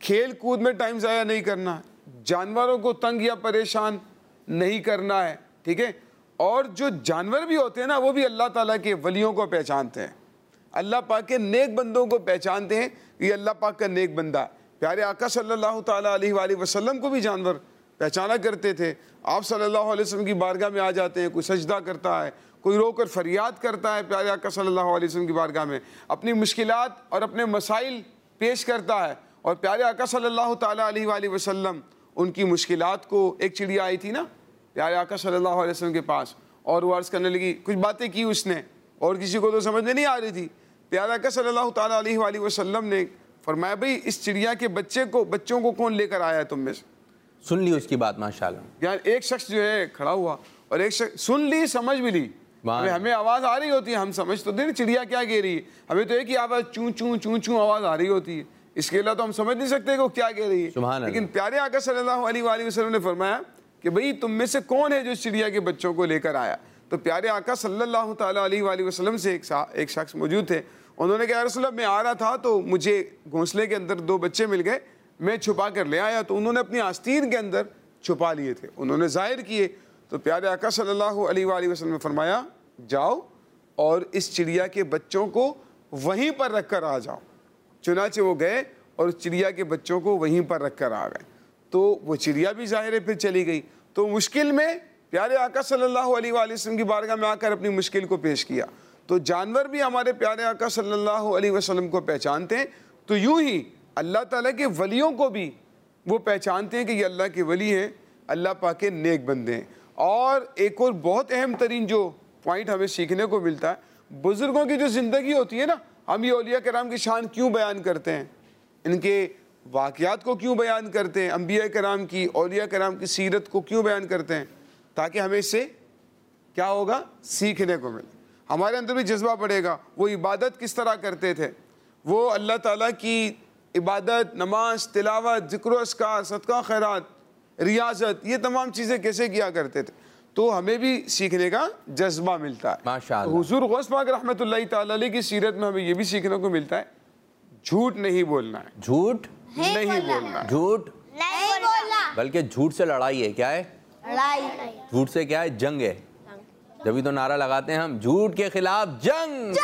खेल कूद में टाइम ज़ाया नहीं करना, जानवरों को तंग या परेशान नहीं करना है, ठीक है। और जो जानवर भी होते हैं ना, वो भी अल्लाह ताला के वलियों को पहचानते हैं, अल्लाह पाक के नेक बंदों को पहचानते हैं, ये अल्लाह पाक का नेक बंदा है। प्यारे आका सल्लल्लाहु ताला अलैहि वसल्लम को भी जानवर पहचाना करते थे। आप सल्लल्लाहु अलैहि वसल्लम की बारगाह में आ जाते हैं, कोई सजदा करता है, कोई रोकर फरियाद करता है प्यारे आका सल्लल्लाहु अलैहि वसल्लम की बारगाह में, अपनी मुश्किलात और अपने मसाइल पेश करता है। और प्यारे आका सल्लल्लाहु ताला अलैहि वसल्लम उनकी मुश्किलात को, एक चिड़िया आई थी ना प्यारे आका सल्लल्लाहु अलैहि वसल्लम के पास, और वो अर्ज़ करने लगी, कुछ बातें की उसने और किसी को तो समझ में नहीं आ रही थी। प्यारे आका सल्लल्लाहु ताला अलैहि वसल्लम ने फरमाया, भाई इस चिड़िया के बच्चों को कौन लेकर आया है तुम में से? सुन ली उसकी बात माशाल्लाह। यार एक शख्स जो है खड़ा हुआ और एक शख्स सुन ली, समझ भी ली। हमें आवाज़ आ रही होती है, हम समझ तो दे चिड़िया क्या कह रही है, हमें तो एक ही आवाज़ चूं चूं चूं चूं आवाज़ आ रही होती है, इसके अलावा तो हम समझ नहीं सकते कि वो क्या कह रही है। लेकिन प्यारे आका सल्लल्लाहु अलैहि वसल्लम ने फरमाया कि भाई तुम में से कौन है जो चिड़िया के बच्चों को लेकर आया? तो प्यारे आका सल्लल्लाहु ताला अलैहि वसल्लम से एक शख्स मौजूद थे, उन्होंने कहा, या रसूल अल्लाह मैं आ रहा था तो मुझे घोंसले के अंदर 2 बच्चे मिल गए, मैं छुपा कर ले आया। तो उन्होंने अपनी आस्तीन के अंदर छुपा लिए थे, उन्होंने जाहिर किए। तो प्यारे आका सल्लल्लाहु अलैहि वसल्लम ने फरमाया, जाओ और इस चिड़िया के बच्चों को वहीं पर रख कर आ जाओ। चुनाचे वो गए और चिड़िया के बच्चों को वहीं पर रख कर आ गए। तो वो चिड़िया भी ज़ाहिर है फिर चली गई। तो मुश्किल में प्यारे आका सल्लल्लाहु अलैहि वसल्लम की बारगाह में आकर अपनी मुश्किल को पेश किया। तो जानवर भी हमारे प्यारे आका सल्लल्लाहु अलैहि वसल्लम को पहचानते हैं। तो यूं ही अल्लाह ताला के वलियों को भी वो पहचानते हैं कि ये अल्लाह के वली हैं, अल्लाह पाक के नेक बंदे हैं। और एक और बहुत अहम तरीन जो पॉइंट हमें सीखने को मिलता है, बुज़ुर्गों की जो ज़िंदगी होती है ना, हम ये औलिया कराम की शान क्यों बयान करते हैं, इनके वाक़यात को क्यों बयान करते हैं, अंबिया कराम की, औलिया कराम की सीरत को क्यों बयान करते हैं, ताकि हमें इससे क्या होगा, सीखने को मिले, हमारे अंदर भी जज्बा बढ़ेगा। वो इबादत किस तरह करते थे, वो अल्लाह ताला की इबादत, नमाज, तिलावत, ज़िक्र अस्कार, सदका खैरात, रियाजत, ये तमाम चीज़ें कैसे किया करते थे, तो हमें भी सीखने का जज्बा मिलता है। माशाअल्लाह। हुज़ूर गौस पाक रहमतुल्लाहि ताला अलैह की सीरत में हमें ये भी सीखने को मिलता है, झूठ नहीं बोलना है, झूठ नहीं बोलना है, झूठ नहीं बोलना, बल्कि झूठ से लड़ाई है। क्या है? लड़ाई। झूठ से क्या है? जंग है। जब भी तो नारा लगाते हैं हम, झूठ के खिलाफ जंग,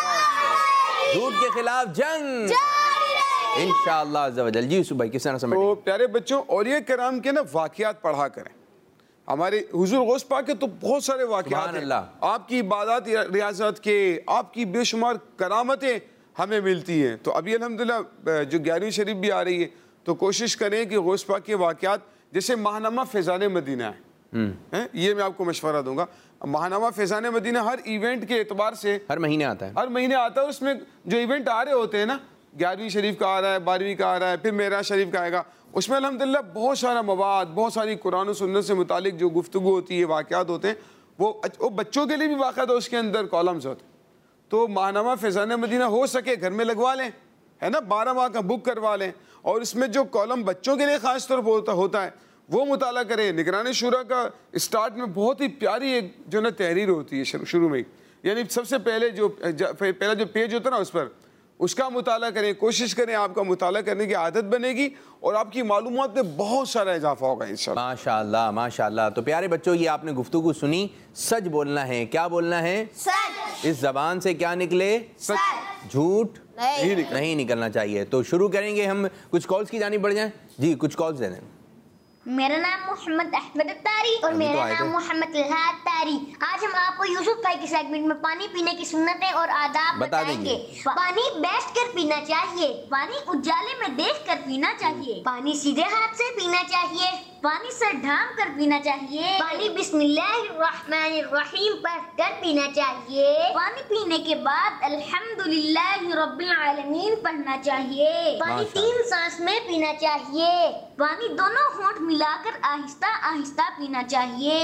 झूठ के खिलाफ जंग, इंशाअल्लाह अज़्ज़ा वजल। जी यूसुफ भाई किस तरह समझ? तो प्यारे बच्चों, औलिया कराम के ना वाक़यात पढ़ा करें। हमारे हुज़ूर गौस पाक के तो बहुत सारे वाक़यात हैं, आपकी इबादत रियाजत के, आपकी बेशुमार करामतें हमें मिलती हैं। तो अभी अल्हम्दुलिल्लाह जो 11वीं शरीफ भी आ रही है, तो कोशिश करें कि गौस पाक के वाक़यात, जैसे माहनामा फैज़ान मदीना है, ये मैं आपको मशवरा दूंगा। माहनामा फैज़ान मदीना हर इवेंट के एतबार से हर महीने आता है, हर महीने आता है। उसमें जो इवेंट आ रहे होते हैं ना, 11वीं शरीफ का आ रहा है, 12वीं का आ रहा है, फिर मेरा शरीफ का आएगा, उसमें अल्हम्दुलिल्लाह बहुत सारा मवाद, बहुत सारी कुरान और सुन्नत से मुतालिक जो गुफ्तगू होती है, वाक़यात होते हैं, वो बच्चों के लिए भी बाकायदा उसके अंदर कॉलम्स होते हैं। तो माहनामा फैज़ान मदीना हो सके घर में लगवा लें, है ना, 12 माह का बुक करवा लें, और इसमें जो कॉलम बच्चों के लिए ख़ास तौर पर होता है वो मुताला करें। निगरानी शुरा का स्टार्ट में बहुत ही प्यारी एक जो ना तहरीर होती है शुरू में ही, यानी सबसे पहले पहला जो पेज होता है ना, उस पर उसका मुताला करें, कोशिश करें, आपका मुताला करने की आदत बनेगी और आपकी मालूमात में बहुत सारा इजाफा होगा इंशाअल्लाह। माशाअल्लाह माशाअल्लाह। तो प्यारे बच्चों, ये आपने गुफ्तगू सुनी, सच बोलना है। क्या बोलना है? सच। इस जबान से क्या निकले? सच। झूठ नहीं निकलना चाहिए। तो शुरू करेंगे हम, कुछ कॉल्स की जानिब बढ़ जाएं। जी कुछ कॉल्स दे दें। मेरा नाम मोहम्मद अहमद अत्तारी और मेरा नाम मोहम्मद तलहा अत्तारी। आज हम आपको यूसुफ भाई के सेगमेंट में पानी पीने की सुन्नतें और आदाब बताएंगे। पानी बैठकर पीना चाहिए, पानी उजाले में देखकर पीना चाहिए, पानी सीधे हाथ से पीना चाहिए, पानी सर ढांप कर पीना चाहिए, पानी बिस्मिल्लाहिर्रहमानिर्रहीम पढ़कर पीना चाहिए, पानी पीने के बाद अल्हम्दुलिल्लाहि रब्बिल आलमीन पढ़ना चाहिए, पानी 3 सांस में पीना चाहिए, पानी दोनों होंठ मिलाकर आहिस्ता आहिस्ता पीना चाहिए।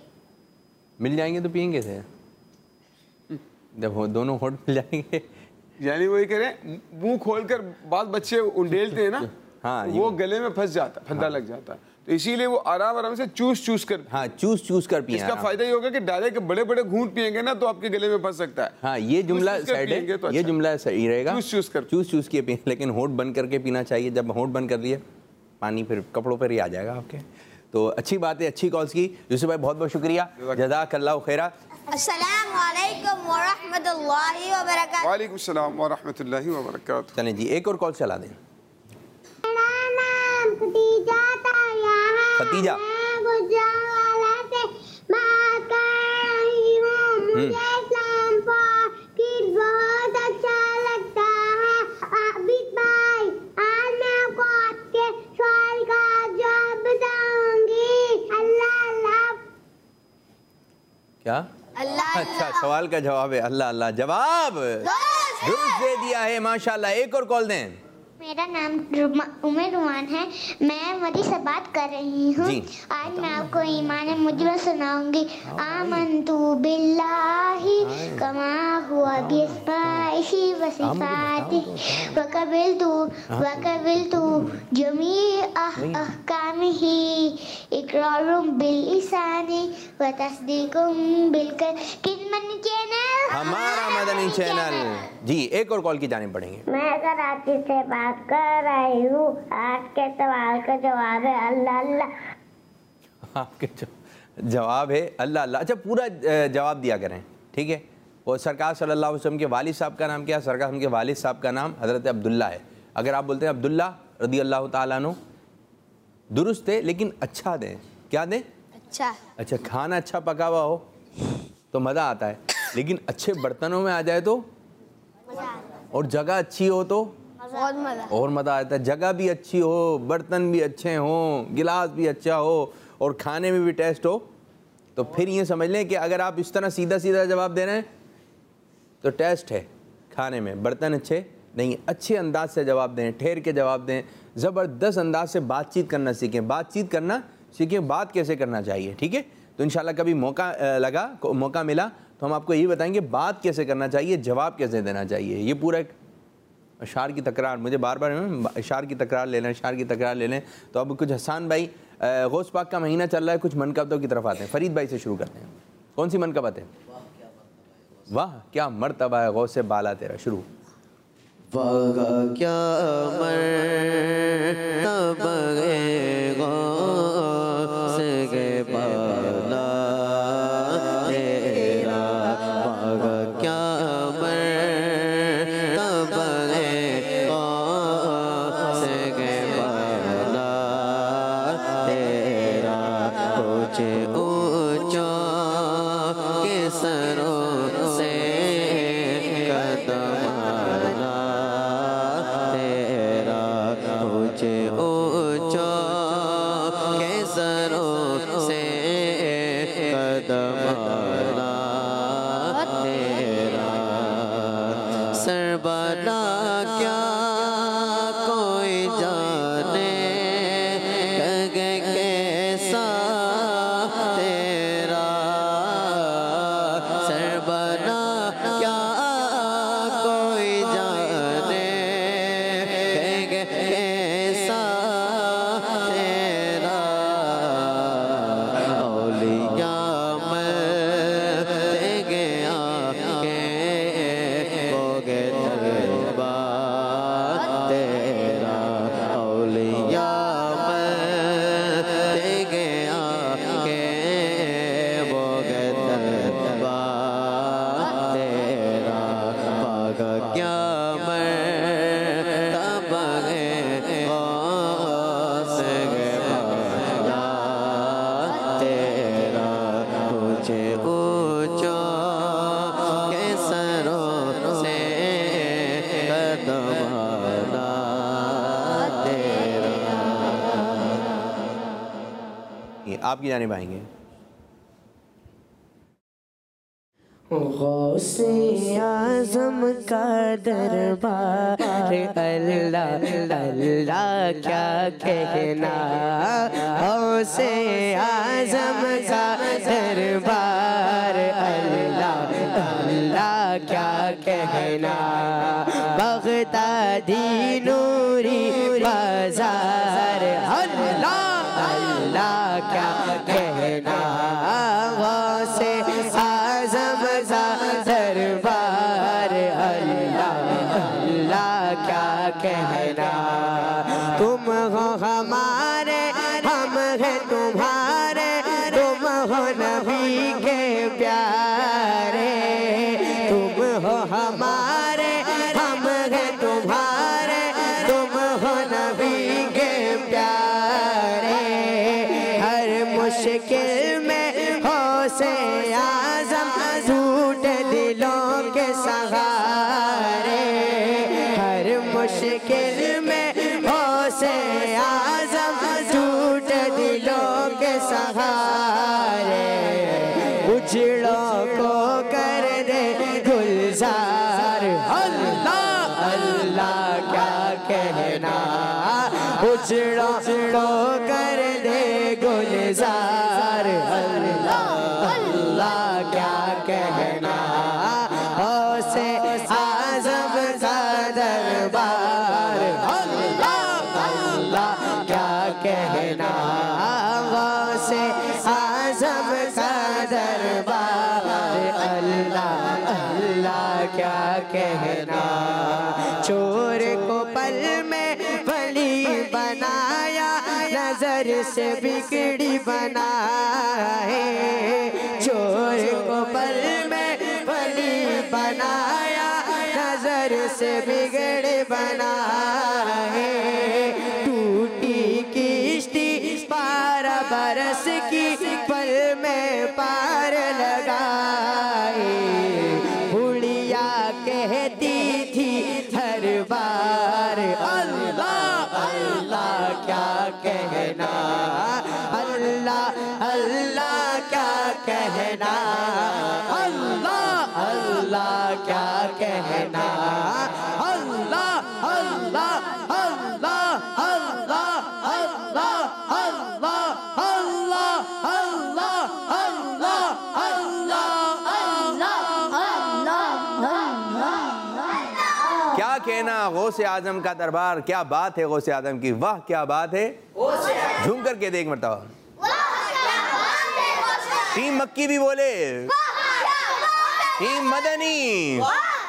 मिल जाएंगे तो पियेंगे थे, जब दोनों होंठ मिल जाएंगे, यानी वही करें, मुंह खोलकर बाद बच्चे उंडेलते हैं ना, हाँ, वो गले में फंस जाता, फंदा लग जाता है, तो इसीलिए वो आराम से चूस कर, हाँ चूस कर पिए। इसका फायदा ये होगा कि डायरेक्ट बड़े घूंट पिएंगे ना तो आपके गले में फंस सकता है। हाँ, ये जुमला साइड है, तो ये जुमला सही रहेगा, चूस के पिए, लेकिन होंठ बंद करके पीना चाहिए। जब होंठ बंद कर लिए पानी फिर कपड़ों पर ही आ जाएगा आपके। तो अच्छी बात है, अच्छी कॉल्स की। यूसुफ भाई बहुत बहुत शुक्रिया, जज़ाकल्लाहु खैरा। अस्सलाम वालेकुम व रहमतुल्लाहि व बरकातहू। वालेकुम सलाम व रहमतुल्लाहि व बरकातहू। चलें जी, एक और कॉल चला दें। मेरा नाम खदीजा था, यहाँ खदीजा। मैं गुजरावाला से बात कर रही हूँ। मुझे इस्लाम की बहुत अच्छा लगता है। आबिद भाई, आज मैं आपको आपके सवाल का जवाब बताऊंगी। अल्लाह अल्लाह। क्या? अल्लाह अच्छा, सवाल का जवाब है अल्लाह अल्लाह। जवाब दुरुस्त दे दिया है, माशाल्लाह। एक और कॉल दें। मेरा नाम उमर रुमान है, मैं मरी से बात कर रही हूँ। आज मैं आपको ईमान मुझे सुनाऊंगी। आमन्तु बिल्लाहि कमा हुआ बिस्माइहि व सिफातिहि व कबिलतु जमीअ अहकामिहि इक़रारुम बिल लिसानी व तस्दीकुम बिल किस्मनी चैनल, हमारा मदनी चैनल। जी, एक और कॉल की जाने पड़ेंगे। मैं कराची से बात कर रही हूँ। आज के सवाल का जवाब है अल्लाह अल्लाह। आपके जवाब है अल्लाह अल्लाह। अच्छा, पूरा जवाब दिया करें, ठीक है। और सरकार सल्लल्लाहु अलैहि वसल्लम के वालिद साहब का नाम क्या है? सरकार उनके वालिद साहब का नाम हज़रत अब्दुल्ला है। अगर आप बोलते हैं अब्दुल्ला रदी अल्लाह ताला अन्हु, दुरुस्त है, लेकिन अच्छा दें। क्या दें? अच्छा, खाना अच्छा पका हुआ हो तो मज़ा आता है, लेकिन अच्छे बर्तनों में आ जाए तो, और जगह अच्छी हो तो और मज़ा आता है। जगह भी अच्छी हो, बर्तन भी अच्छे हों, गिलास भी अच्छा हो और खाने में भी टेस्ट हो, तो फिर ये समझ लें कि अगर आप इस तरह सीधा सीधा जवाब दे रहे हैं तो टेस्ट है खाने में, बर्तन अच्छे नहीं। अच्छे अंदाज से जवाब दें, ठहर के जवाब दें, ज़बरदस्त अंदाज से बातचीत करना सीखें। बातचीत करना सीखें, बात कैसे करना चाहिए, ठीक है। तो इंशाल्लाह कभी मौका मिला तो हम आपको यही बताएंगे बात कैसे करना चाहिए, जवाब कैसे देना चाहिए। ये पूरा एक अशार की तकरार, मुझे बार बार अशार की तकरार ले लें, अशार की तकरार ले लें। तो अब कुछ हसान भाई, गौस पाक का महीना चल रहा है, कुछ मनकबतों की तरफ आते हैं। फरीद भाई से शुरू करते हैं। कौन सी मनकबत है? वाह क्या मर्तबा है गौस से बाला तेरा। शुरू। वाह क्या मर्तबा है गौस के बाला तेरा। वाह क्या मर्तबा है गौस के बाला तेरा। ऊंचे ऊंचा के सरों से कदम आला तेरा। ऊंचे ऊंचा के सरों से कदम आला तेरा। सरबला क्या कोई जाने कगे कैसा तेरा। सरबला क्या कोई जाने कगे कैसा तेरा। औलिया मरते गया के बोगे तलबा तेरा। औलिया मरते गया के बोगे तलबा तेरा। पागा क्या मर्तबा है गौस के बाला तेरा। ऊंचे ऊंचा के सरों से कदम आला तेरा। ये आपकी जानिब आएंगे। गौसे आज़म का दरबार अल्लाह अल्लाह क्या कहना। गौसे आज़म का दरबार अल्लाह अल्लाह क्या कहना। बगदादी नूरी बाजार अल्लाह अल्लाह क्या कहना। गौसे आज़म का दरबार अल्लाह अल्लाह क्या कहना। तुम हो हमारे से आज़म टूट दिलों के सहारे, उजड़ों को कर दे गुलजार। अल्लाह अल्लाह क्या कहना, उजड़ों को कर दे गुलजार। अल्लाह अल्लाह क्या कहना, से आज़म का दरबार। अल्लाह अल्लाह क्या कहना, से आज़म का दरबार। अल्लाह अल्लाह क्या कहना, चोर को पल में वली बनाया, नजर से बिगड़ी बनाए। चोर को पल में वली बनाया, नजर से बिगड़ बनाए। टूटी किश्ती 12 बरस की, पल में पार लगाए। बुढ़िया कहती थी हर बार, अल्लाह अल्लाह क्या कहना, अल्लाह अल्लाह क्या कहना, अल्लाह अल्लाह क्या कहना, अल्लाह अल्लाह अल्लाह अल्लाह अल्लाह अल्लाह अल्लाह अल्लाह अल्लाह अल्लाह। क्या कहना, गौसे आजम का दरबार। क्या बात है गौसे आजम की, वाह क्या बात है। झूम करके देख मरतबा। टीम मक्की भी बोले, टीम मदनी,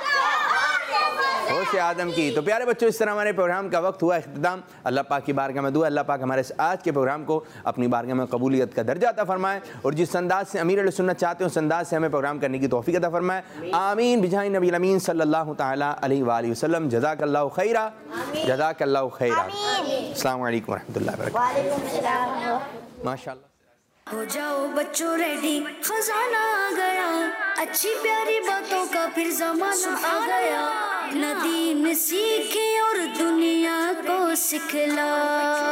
गौसे आजम की। तो प्यारे बच्चों, इस तरह हमारे प्रोग्राम का वक्त हुआ इख्तिताम। अल्लाह पाक की बारगाह में दुआ, अल्लाह पाक हमारे आज के प्रोग्राम को अपनी बारगाह में कबूलियत का दर्जा अता फरमाए, और जिस अंदाज से अमीर अहले सुन्नत चाहते हैं उस अंदाज से हमें प्रोग्राम करने की तौफीक अता फरमाए। आमीन बिजाही नबी अमीन सल्लल्लाहु तआला अलैहि व सल्लम। जज़ाकल्लाहु खैरा, जज़ाकल्लाहु खैरा। अस्सलामु अलैकुम व रहमतुल्लाहि व बरकातहू। माशाअल्लाह। हो जाओ बच्चों रेडी, खजाना आ गया, अच्छी प्यारी बातों का फिर जमाना आ गया। न दीन सीखे और दुनिया को सिखला।